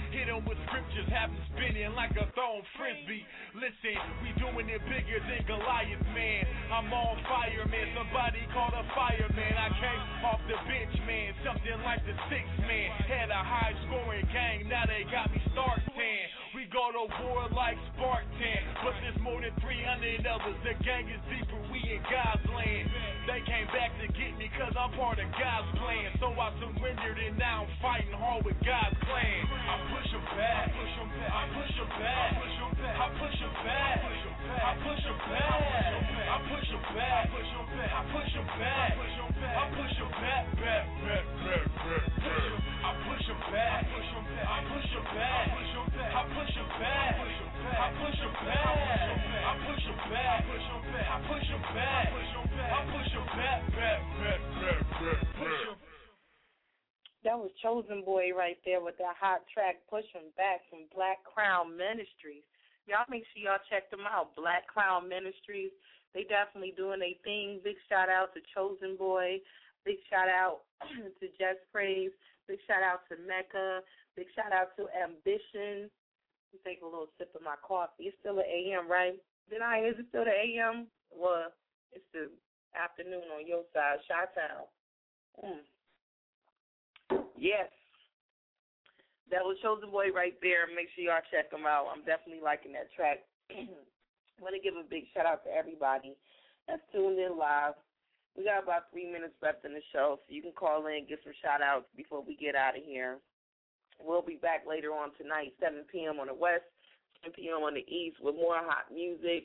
them with scriptures, have them spinning like a thrown frisbee. Listen, we doing it bigger than Goliath, man. I'm on fire, man. Somebody call a fireman. I came off the bench, man. Something like the sixth man. Had a high scoring gang, now they got me starting. We go to war like Spartan, but there's more than 300 of us. The gang is deeper, we in God's land. They came back to get me cause I'm part of God's plan. So I surrendered and now I'm fighting hard with God's plan. I push them back, I push them back, I push them back, I push them back, I push them back, I push them back, I push them back, I push them back, I push them back, back, back, back, back, back. I push them back, I push them back, I push them back, I push them back, I push them back, I push them back, I push them back, I push them back, back, back, back, back, back. That was Chosen Boy right there with that hot track, Push 'em Back, from Black Crown Ministries. Y'all make sure y'all check them out, Black Crown Ministries. They definitely doing their thing. Big shout out to Chosen Boy. Big shout out to Just Praise. Big shout out to Mecca. Big shout out to Ambition. I'm taking a little sip of my coffee. It's still an AM, right? Is it still the AM? Well, it's the afternoon on your side, Chi-Town. Yes. That was Chosen Boy right there. Make sure y'all check him out. I'm definitely liking that track. I want to give a big shout out to everybody that's tuned in live. We got about 3 minutes left in the show, so you can call in and get some shout outs before we get out of here. We'll be back later on tonight, 7 p.m. on the West, 10 p.m. on the East, with more hot music,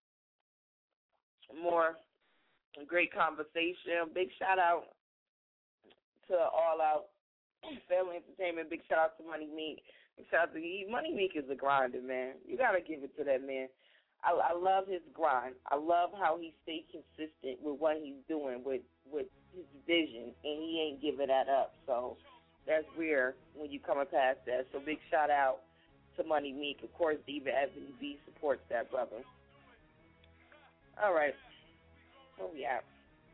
more great conversation. Big shout out to All Out Family Entertainment. Big shout out to Money Meek. Big shout out to Money Meek is a grinder, man. You got to give it to that man. I love his grind. I love how he stayed consistent with what he's doing, with his vision, and he ain't giving that up. So that's rare when you come past that. So big shout out to Money Meek. Of course, Diva Ebony B supports that brother. All right. Where we at?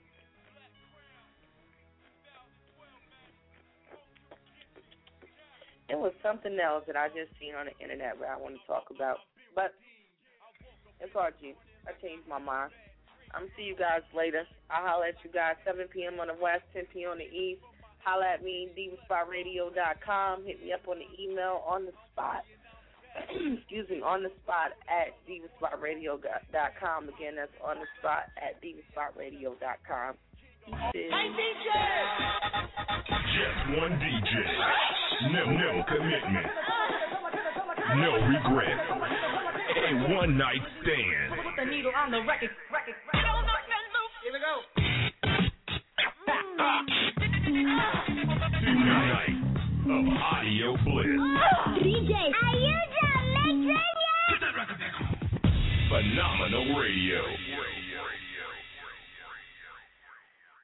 It was something else that I just seen on the internet that I want to talk about. But it's RG. I changed my mind. I'm see you guys later. I'll holler at you guys 7 p.m. on the West, 10 p.m. on the East. Holler at me, divaspotradio.com. Hit me up on the email on the spot. Excuse me, on the spot at divaspotradio.com. Again, that's on the spot at divaspotradio.com. Hey, DJ! Just one DJ. No commitment. No regret. A one-night stand. Put the needle on the record. Here we go. Tonight of audio bliss. DJ, are you done mixing yet? Phenomenal radio.